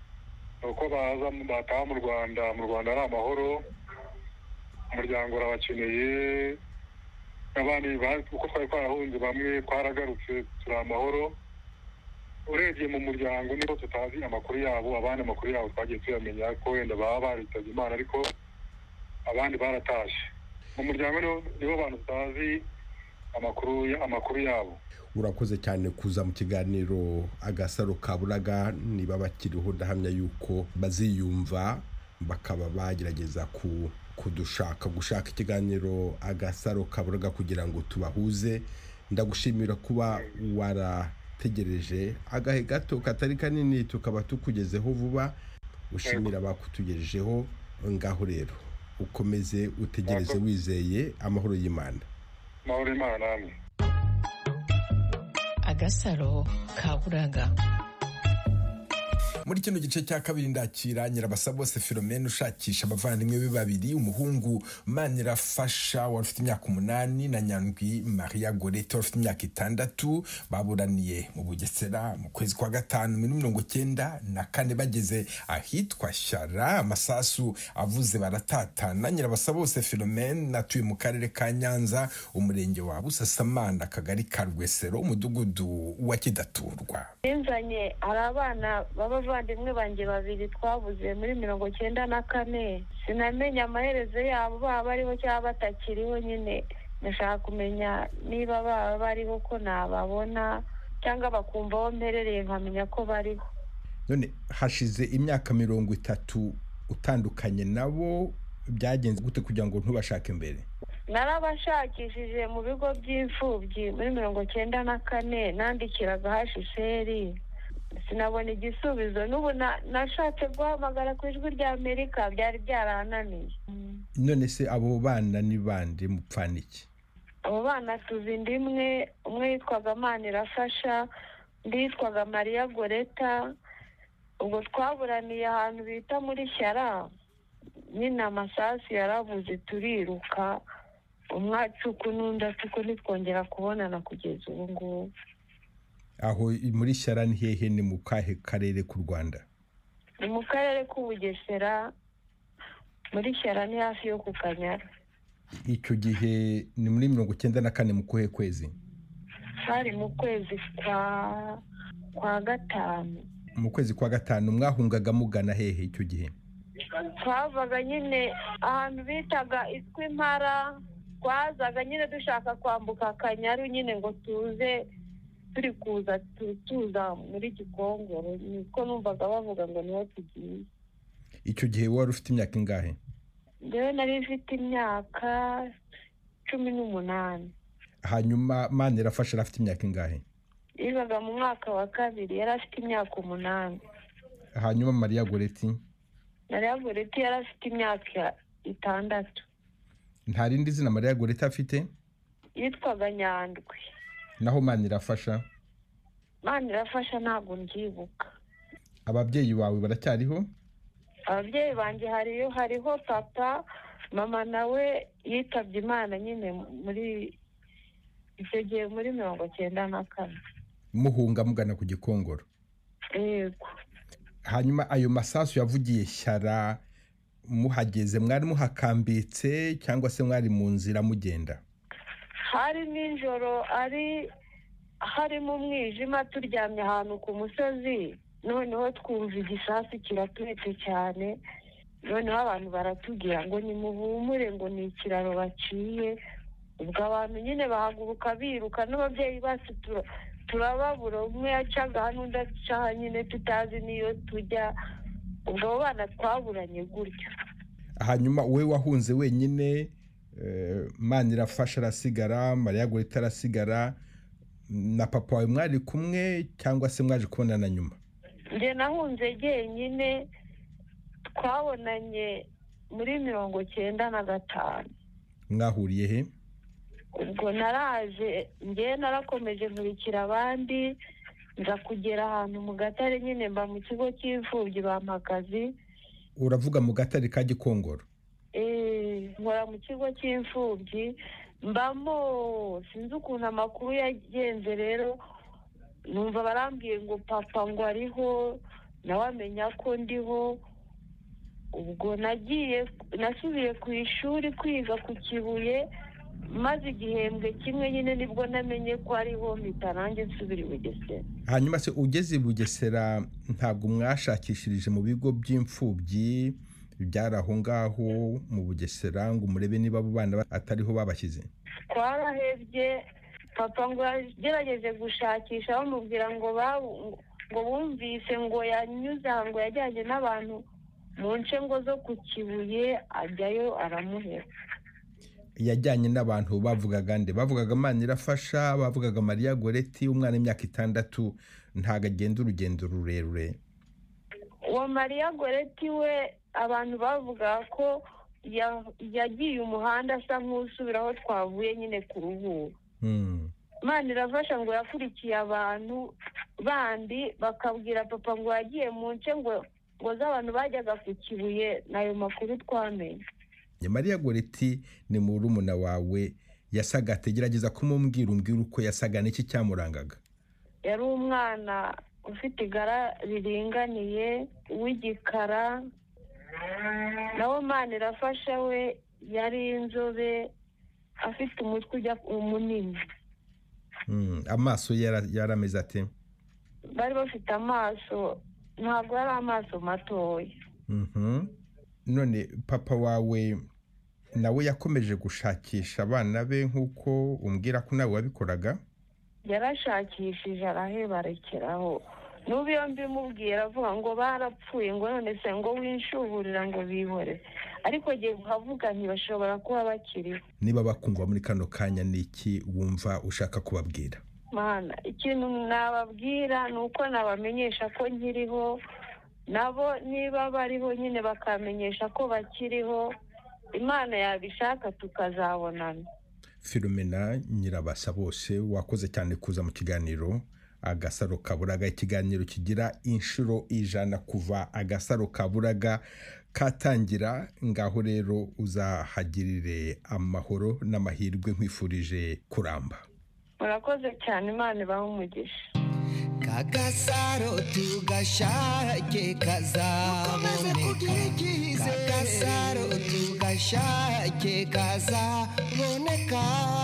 uko bataha mu Rwanda. Mu Rwanda ari amahoro, umuryango urabakeneye, abandi uko twari twarahunze bamwe twaragarutse turi amahoro. Urebye mu muryango niho tutazi amakuru yabo, abandi amakuru yabo twagiye tuyamenya ko wenda baba baritabye Imana, ariko abandi baratashe. Mu muryango nibo abantu tutazi amakuru yabo. Urakoze cyane kuza mu kiganiro Agasaro Kaburaga. Niba bakiriho ndahamya yuko baziyumva bakaba bagerageza gushaka ikiganiro Agasaro Kaburaga kugira ngo tubahuze. Ndagushimira kuba warategereje agahe gato katari kanini tukaba tukugezeho vuba. Ushimira bakutugejejeho. Ngaho rero ukomeze utegereze wizeye amahoro y'Imana. Amahoro y'Imana namwe. Agasaro Kaburaga. Muri kino gice cya kabiri ndakira Nyirabasabose Philomene ushakisha abavandimwe be babiri, umuhungu Manirafasha wari ufite imyaka 8 na Nyandwi Maria Gorete wari ufite imyaka 6. Baburaniye mu Bugesera mu kwezi kwa gatanu 1994 bageze ahitwa Shyara, amasasu avuze baratatana. Nyirabasabose Philomene natuye mu karere ka Nyanza, umurenge wa Busasamana, akagari ka Rwesero, umudugudu wa Kidaturwa. Nzanye arabana abavandimwe banjye babiri twabuze muri 1994. Sinamenya amaherezo yabo, baba bariho cyangwa batakiriho. Nyine nashaka kumenya niba baba bariho ko nababona cyangwa bakumva aho mperereye nkamenya ko bariho. None hashize imyaka 30 utandukanye nabo, byagenze gute kugira ngo ntubashake mbere? Narabashakishije mu bigo by'imfubyi muri 1994, nandikiraga HCR sinabona igisubizo. N'ubu nashatse guhamagara ku ijwi rya Amerika byari byarananiye. None se abo bana ni bande mupfaniki? Abo bana tuzi ndimwe, umwe yitwaga Manirafasha, undi yitwaga Maria Goreta. Ubwo twaburaniye ahantu bita muri Shyara, nyine amasasu yaravuze turiruka. umwacuku n'undi atuko ntitwongera kubonana kugeza ubu ngubu. aho muri Shyara ni hehe, ni mu kahe karere k'u Rwanda? Ni mu karere k'Ubugesera, muri Shyara ni hafi yo ku Kanyaru. Icyo gihe ni muri 94 mu kuhe kwezi? Hari mu kwezi kwa gatanu. Mu kwezi kwa gatanu mwahungaga mugana hehe icyo gihe? Twavaga nyine ahantu bitaga Impara, twazaga nyine dushaka kwambuka Akanyaru nyine ngo tuze turi kuza tuza muri Gikongoro, niko numvaga bavuga ngo niho tugiye. Icyo gihe wari ufite imyaka ingahe? Ndewe nari mfite imyaka 18. Hanyuma Manirafasha afite imyaka ingahe? Yigaga mu mwaka wa 2, yari afite imyaka 8. Hanyuma Maria Goreti? Maria Goreti yari afite imyaka 6. Nta rindi zina Maria Goreti afite? Yitwaga Nyandwi. Naho Manirafasha? Manirafasha ntabwo ndyibuka. Ababyeyi bawe baracyariho? Ababyeyi banjye hariho papa, mama nawe yitabye Imana nyine muri icyo gihe muri 94. Muhunga mugana ku Gikongoro? Yego. Hanyuma ayo masasu yavugiye Shyara, muhageze mwari muhakambitse cyangwa se mwari mu nzira mugenda? Hari nijoro hari mu mwijima, turyamye ahantu ku musozi, noneho twumva igisasu kiratwetse cyane, noneho abantu baratubwira ngo nimuhumure ngo ni ikiraro baciye. Ubwo abantu nyine bahaguruka biruka, n'ababyeyi bacu turababura, umwe yacaga hano undi acaha, nyine tutazi niyo tujya. Ubwo abo bana twaburanye gutyo. Hanyuma wowe wahunze wenyine, Manirafasha arasigara, Maria Goreti arasigara, na papa wawe mwari kumwe cyangwa se mwaje kubonana nyuma? Nje nahunze jyenyine, twabonanye muri 95. Mwahuriye he? Ubwo naraje, nge narakomeje nkurikira abandi, nza kugera ahantu mu Gatare nyine, mba mu kigo cy'imfubyi bampakazi. Uravuga mu Gatare ka Gikongoro? Nkora mu kigo cy'imfubyi mbamo, sinzi ukuntu amakuru yagenze. Rero numva barambwiye ngo papa ngo ariho, nawe amenya ko ndiho. Ubwo nasubiye ku ishuri kwiga ku Kibuye, maze igihembwe kimwe nyine nibwo namenye ko ariho, mpita nanjye nsubira i Bugesera. Hanyuma se ugeze i Bugesera ntabwo mwashakishirije mu bigo by'imfubyi byari aho ngaho mu Bugesera ngo murebe niba abo bana atariho babashyize? Twarahebye, papa ngo yagerageje gushakisha, bamubwira ngo bumvise ngo yanyuze aha, ngo yajyanye n'abantu mu nce ngo zo ku Kibuye, ajyayo aramuheba. Yajyanye n'abantu bavugaga nde? Bavugaga Manirafasha, bavugaga Maria Goreti, umwana w'imyaka 6 ntago agenda urugendo rurerure? Uwo Maria Goreti we abantu bavuga ko yagiye umuhanda asa nk'usubiraho twavuye nyine ku Ruhuro. Manirafasha ngo yakurikiye abantu bandi, bakabwira papa ngo yagiye mu nce ngo z'abantu bajyaga ku Kibuye, nayo makuru twamenye. Maria Goreti ni murumuna wawe, yasaga ategerageza kumubwira uko yasaga, n'iki cyamurangaga? Yari umwana ufite igara riringaniye w'igikara, nawe Manirafasha we yari inzobe afite umutwe ujya munini. Amaso yarameze ate? Bari bafite amaso, ntabwo yari amaso matoya. None papa wawe nawe yakomeje gushakisha abana be nk'uko umbwira ko nawe wabikoraga? Yarashakishije araheba arekeraho, n'ubu iyo mbimubwira avuga ngo barapfuye, ngo none se ngo winshuburira ngo bihore, ariko ngiye kuhavuga ntibashobora kuba bakiriho. Niba bakumva muri kano kanya n'iki wumva ushaka kubabwira? Mana, ikintu nababwira ni uko nabamenyesha ko nkiriho, nabo niba bariho nyine bakamenyesha ko bakiriho, Imana yabishaka tukazabonana. Philomena Nyirabasabose, wakoze cyane kuza mu kiganiro Agasaro Kaburaga, ikiganiro kigira inshuro 100 kuva Agasaro Kaburaga katangira ngaho rero uzahagirire amahoro n'amahirwe nkwifurije kuramba. murakoze cyane, Imana ibahe umugisha. Kagasaro tugashake kazaboneka, Kagasaro tugashake kazaboneka.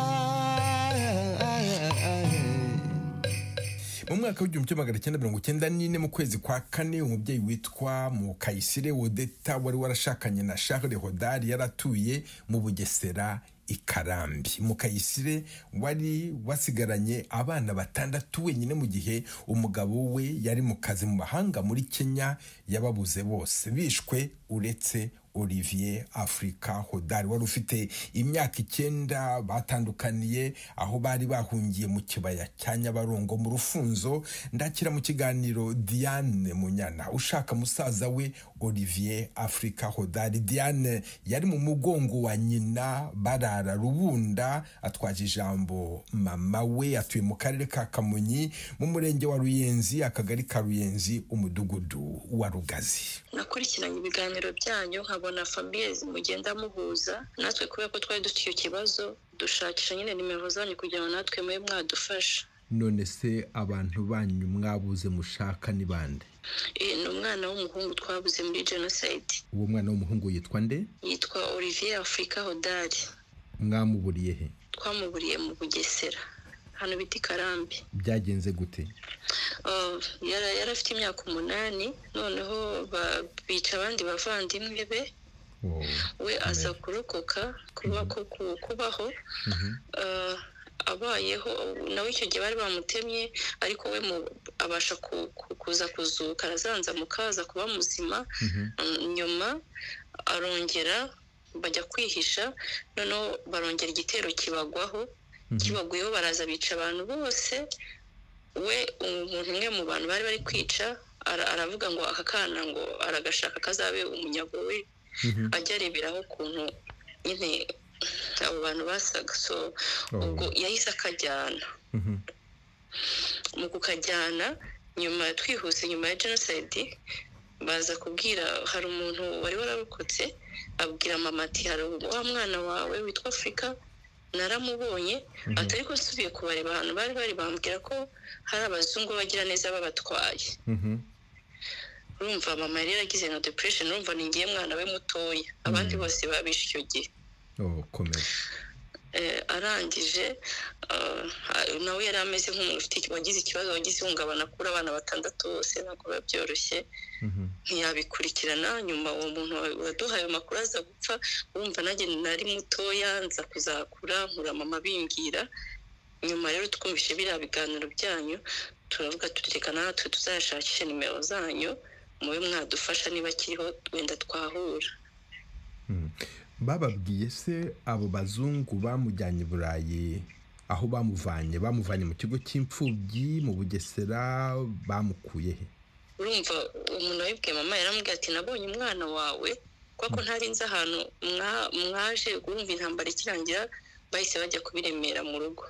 Mu mwaka w'1994 mu kwezi kwa kane umubyeyi witwa Mukayisire Wodeta wari warashakanye na Charles Hodari yaratuye mu Bugesera Ikarambi. Mukayisire wari wasigaranye abana 6 wenyine mu gihe umugabo we yari mu kazi mu mahanga muri Kenya. Yababuze bose bishwe uretse Olivier Afrika Hodari wari ufite imyaka 9. Batandukaniye aho bari bahungiye mu kibaya cya Nyabarongo mu Rufunzo. Ndakira mu kiganiro Diane Munyana ushaka musaza we Olivier Afrika Hodari. Diane yari mu mugongo wa nyina barara Rubunda. Atwaje ijambo mama we atuye mu karere ka Kamonyi mu murenge wa Ruyenzi akagari ka Ruyenzi umudugudu wa Rugazi. Nakurikiranye ibiganiro byanyu nkabona famille mugenda muhuza natwe kubera ko twari dufite icyo kibazo dushakisha nyine nimero zanyu kugira ngo natwe mwe mwadufasha. None se abantu banyu mwabuze mushaka ni bande? Ni umwana w'umuhungu twabuze muri genocide. Uwo mwana w'umuhungu yitwa nde? Yitwa Olivier Afrika Hodari. Mwamuburiye he? Twamuburiye mu Bugesera hano biti Karambi. Byagenze gute? Yari afite imyaka 8 noneho bica abandi bavandimwe be. We aza kurokoka kubaho. Abayeho nawe icyo gihe bari bamutemye ariko we abasha kuza kuzuka arazanza mukaza kuba muzima. Nyuma arongera bajya kwihisha noneho barongera igitero kibagwaho. Kibaguyeho baraza bica abantu bose. We umuntu umwe mu bantu bari kwica aravuga ngo aka kana ngo aragashaka kazabe umunyago we. Ajya areberaho ukuntu nyine abo bantu basaga. So ubwo yahise akajyana. Mu kukajyana nyuma twihuse nyuma ya genocide baza kubwira hari umuntu wari wararokotse abwira mama ati hari wa mwana wawe witwa Afrika naramubonye. Atari ko nsubiye kubareba abantu bari bambwira ko hari abazungu bagira neza babatwaye. Urumva mama yari yaragize no depression. Urumva ni ngiye mwana we mutoya abandi bose babishe icyo gihe. Komeza. Arangije nawe yari ameze nk'umuntu ufite wagize ikibazo wagize ihungabana kuri abana 6 bose ntabwo byoroshye. Ntiyabikurikirana. Nyuma uwo muntu waduhaye amakuru aza gupfa. Urumva nanjye nari mutoya nza kuzakura nkura mama bimbwira. Nyuma rero twumvishe biriya biganiro byanyu turavuga tutireka natwe tuzashakisha nimero zanyu mube mwadufasha niba kiriho wenda twahura. Bababwiye se abo bazungu bamujyanye Burayi aho bamuvanye mu kigo cy'imfubyi mu Bugesera bamukuye he? Urumva umuntu wabibwiye mama yaramubwiye ati nabonye umwana wawe kuko ntari nzi ahantu mwaje urumva intambara ikirangira bahise bajya kubiremera mu rugo.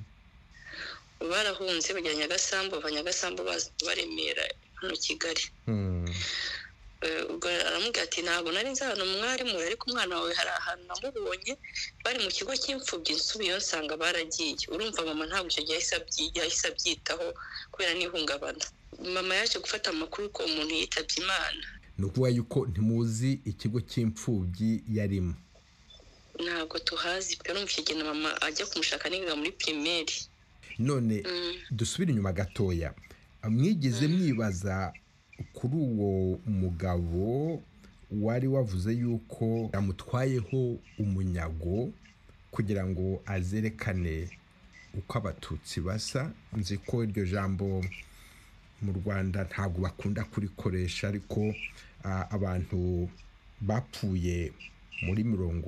Barahunze bajya Nyagasambu Nyagasambu baremera hano Kigali. Ubwo aramubwira ati ntabwo nari nzi ahantu mwari muri ariko umwana wawe hari ahantu namubonye bari mu kigo cy'imfubyi nsubiyeyo nsanga baragiye. Urumva mama ntabwo icyo gihe yahise abyitaho kubera n'ihungabana. Mama yaje gufata amakuru ko umuntu yitabye Imana. Ni ukuvuga yuko ntimuzi ikigo cy'imfubyi yarimo? Ntabwo tuhazi pe. Urumva icyo gihe mama ajya kumushaka niga muri primaire. None dusubire inyuma gatoya. Mwigeze mwibaza kuri uwo mugabo wari wavuze yuko yamutwayeho umunyago kugira ngo azerekane uko abatutsi basa? Nzi ko iryo jambo mu Rwanda ntabwo bakunda kurikoresha ariko abantu bapfuye muri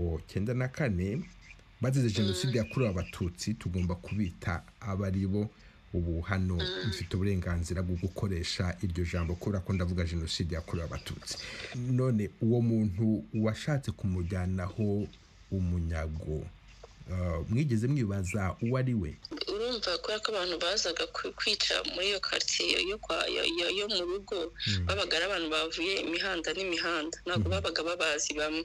1994 bazize jenoside yakorewe abatutsi tugomba kubita abari bo. Ubu hano mfite uburenganzira bwo gukoresha iryo jambo kubera ko ndavuga jenoside yakorewe abatutsi. None uwo muntu washatse kumujyanaho umunyago mwigeze mwibaza uwo ari we? urumva kubera ko abantu bazaga kwica muri iyo quartier yo mu rugo babaga ari abantu bavuye imihanda n'imihanda ntabwo babaga babazi bamwe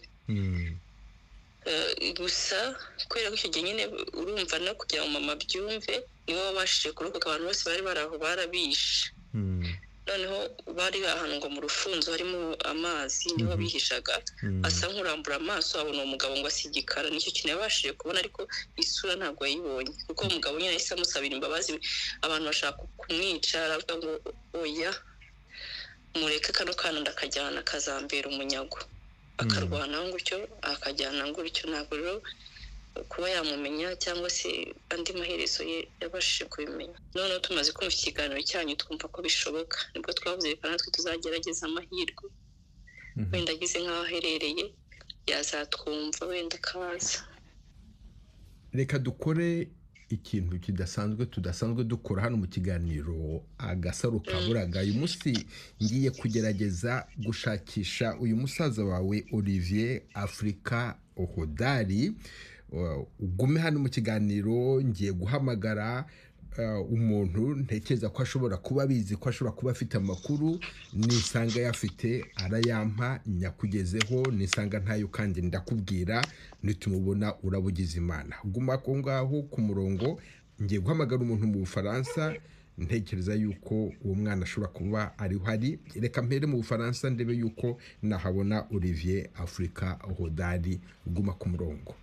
gusa kubera ko icyo gihe nyine urumva no kugira ngo mama byumve nibo babashije kurokoka abantu bose bari baraho barabishe noneho bari ahantu ngo mu rufunzo harimo amazi niho bihishaga asa nk'urambura amaso abona umugabo ngo asigikara nicyo kintu yabashije kubona ariko isura ntabwo yayibonye kuko umugabo nyine yahise amusabira imbabazi abantu bashaka kumwica aravuga ngo oya mureke kano kana ndakajyana kazambera umunyago akarwana gutyo akajyana gutyo ntabwo rero kuba yamumenya cyangwa se andi maherezo ye yabashije kubimenya noneho tumaze kumva ikiganiro cyanyu twumva ko bishoboka nibwo twavuze ko natwe tuzagerageza amahirwe wenda agize nk'aho aherereye yazatwumva wenda akaza reka dukore ikintu tudasanzwe dukora hano mu kiganiro agasaro kaburaga uyu munsi ngiye kugerageza gushakisha uyu musaza wawe Olivier Afrika Hodari ugume hano mu kiganiro ngiye guhamagara umuntu ntekereza ko ashobora kuba abizi ko ashobora kuba afite amakuru nisanga yafite arayampa nyakugezeho nisanga ntayo kandi ndakubwira nitumubona urabugize imana guma ko ngaho ku murongo ngiye guhamagara umuntu mu Bufaransa ntekereza yuko uwo mwana ashobora kuba ari hari reka mpere mu Bufaransa ndebe yuko nahabona Olivier Afrika Hodari guma ku murongo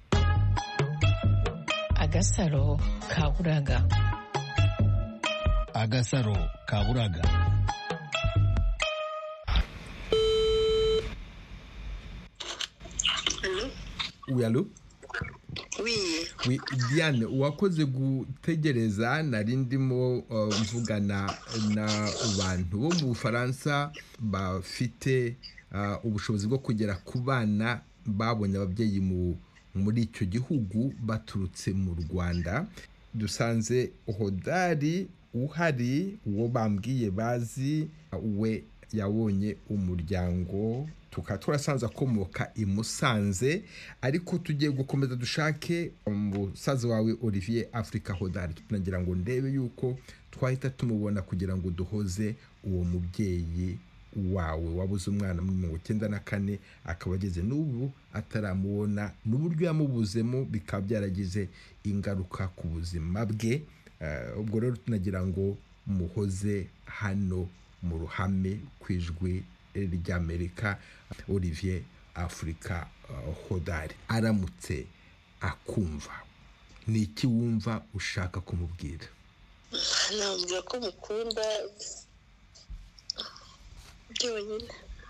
agasaro kaburaga agasaro kaburaga Oui, allô? Oui, Diane, wakoze gutegereza nari ndimo mvugana na abantu bo mu Bufaransa bafite ubushobozi bwo kugera ku bana babonye ababyeyi muri icyo gihugu baturutse mu Rwanda dusanze Hodari uhari uwo bambwiye bazi we yabonye umuryango turasanze akomoka i Musanze ariko tugiye gukomeza dushake umusaza wawe Olivier Afrika Hodari tunagira ngo ndebe yuko twahita tumubona kugira ngo duhoze uwo mubyeyi wawe wabuze umwana mu 1994 akaba ageze n'ubu ataramubona n'uburyo yamubuzemo bikaba byaragize ingaruka ku buzima bwe ubwo rero tunagira ngo muhoze hano mu ruhame kwijwi ry'Amerika Olivier Afrika Hodari aramutse akumva ni iki wumva ushaka kumubwira nambwira ko mukunda byonyine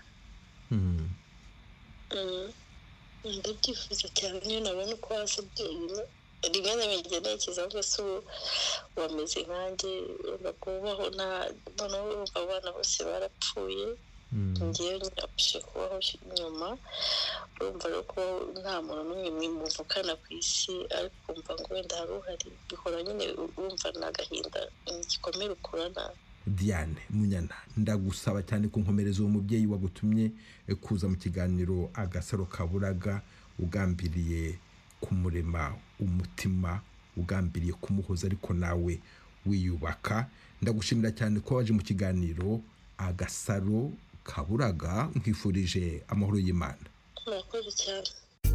ndabyifuza cyane niyo nabona uko hasi byonyine rimwe na rimwe ntekereza ko se wameze nkanjye kubaho noneho abana bose barapfuye ngewe nyirabashe kubaho nyuma urumva rero ko nta muntu n'umwe muvukana ku isi ariko kumva ngo wenda hari uhari bihora nyine urumva n'agahinda igikomere ukorana Diane Munyana ndagusaba cyane kunkomereza uwo mubyeyi wagutumye kuza mu kiganiro agasaro kaburaga ugambiriye kumurema umutima ugambiriye kumuhoza ariko nawe wiyubaka ndagushimira cyane ko waje mu kiganiro agasaro kaburaga nkwifurije amahoro y'Imana murakoze cyane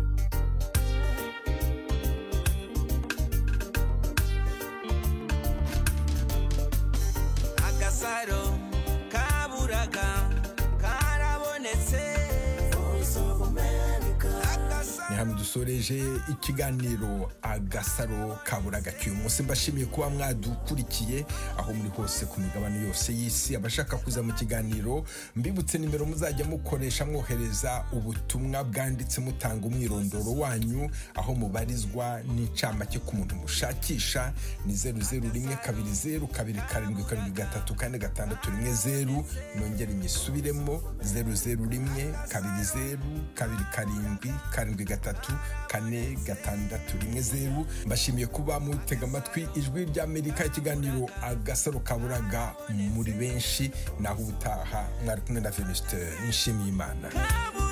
agasaro kaburaga karabonetse ni hano dusoreje ikiganiro agasaro kaburaga cy'uyu munsi mbashimiye kuba mwadukurikiye aho muri hose ku migabane yose y'isi abashaka kuza mu kiganiro mbibutse nimero muzajya mukoresha mwohereza ubutumwa bwanditse mutanga umwirondoro wanyu aho mubarizwa n'incamake ku muntu mushakisha ni 001227273 nongere nyisubiremo 001227273 mbashimiye kuba mutega amatwi ijwi ry'Amerika ikiganiro agasaro kaburaga muri benshi naho ubutaha mwari kumwe na Venuste Nshimiyimana.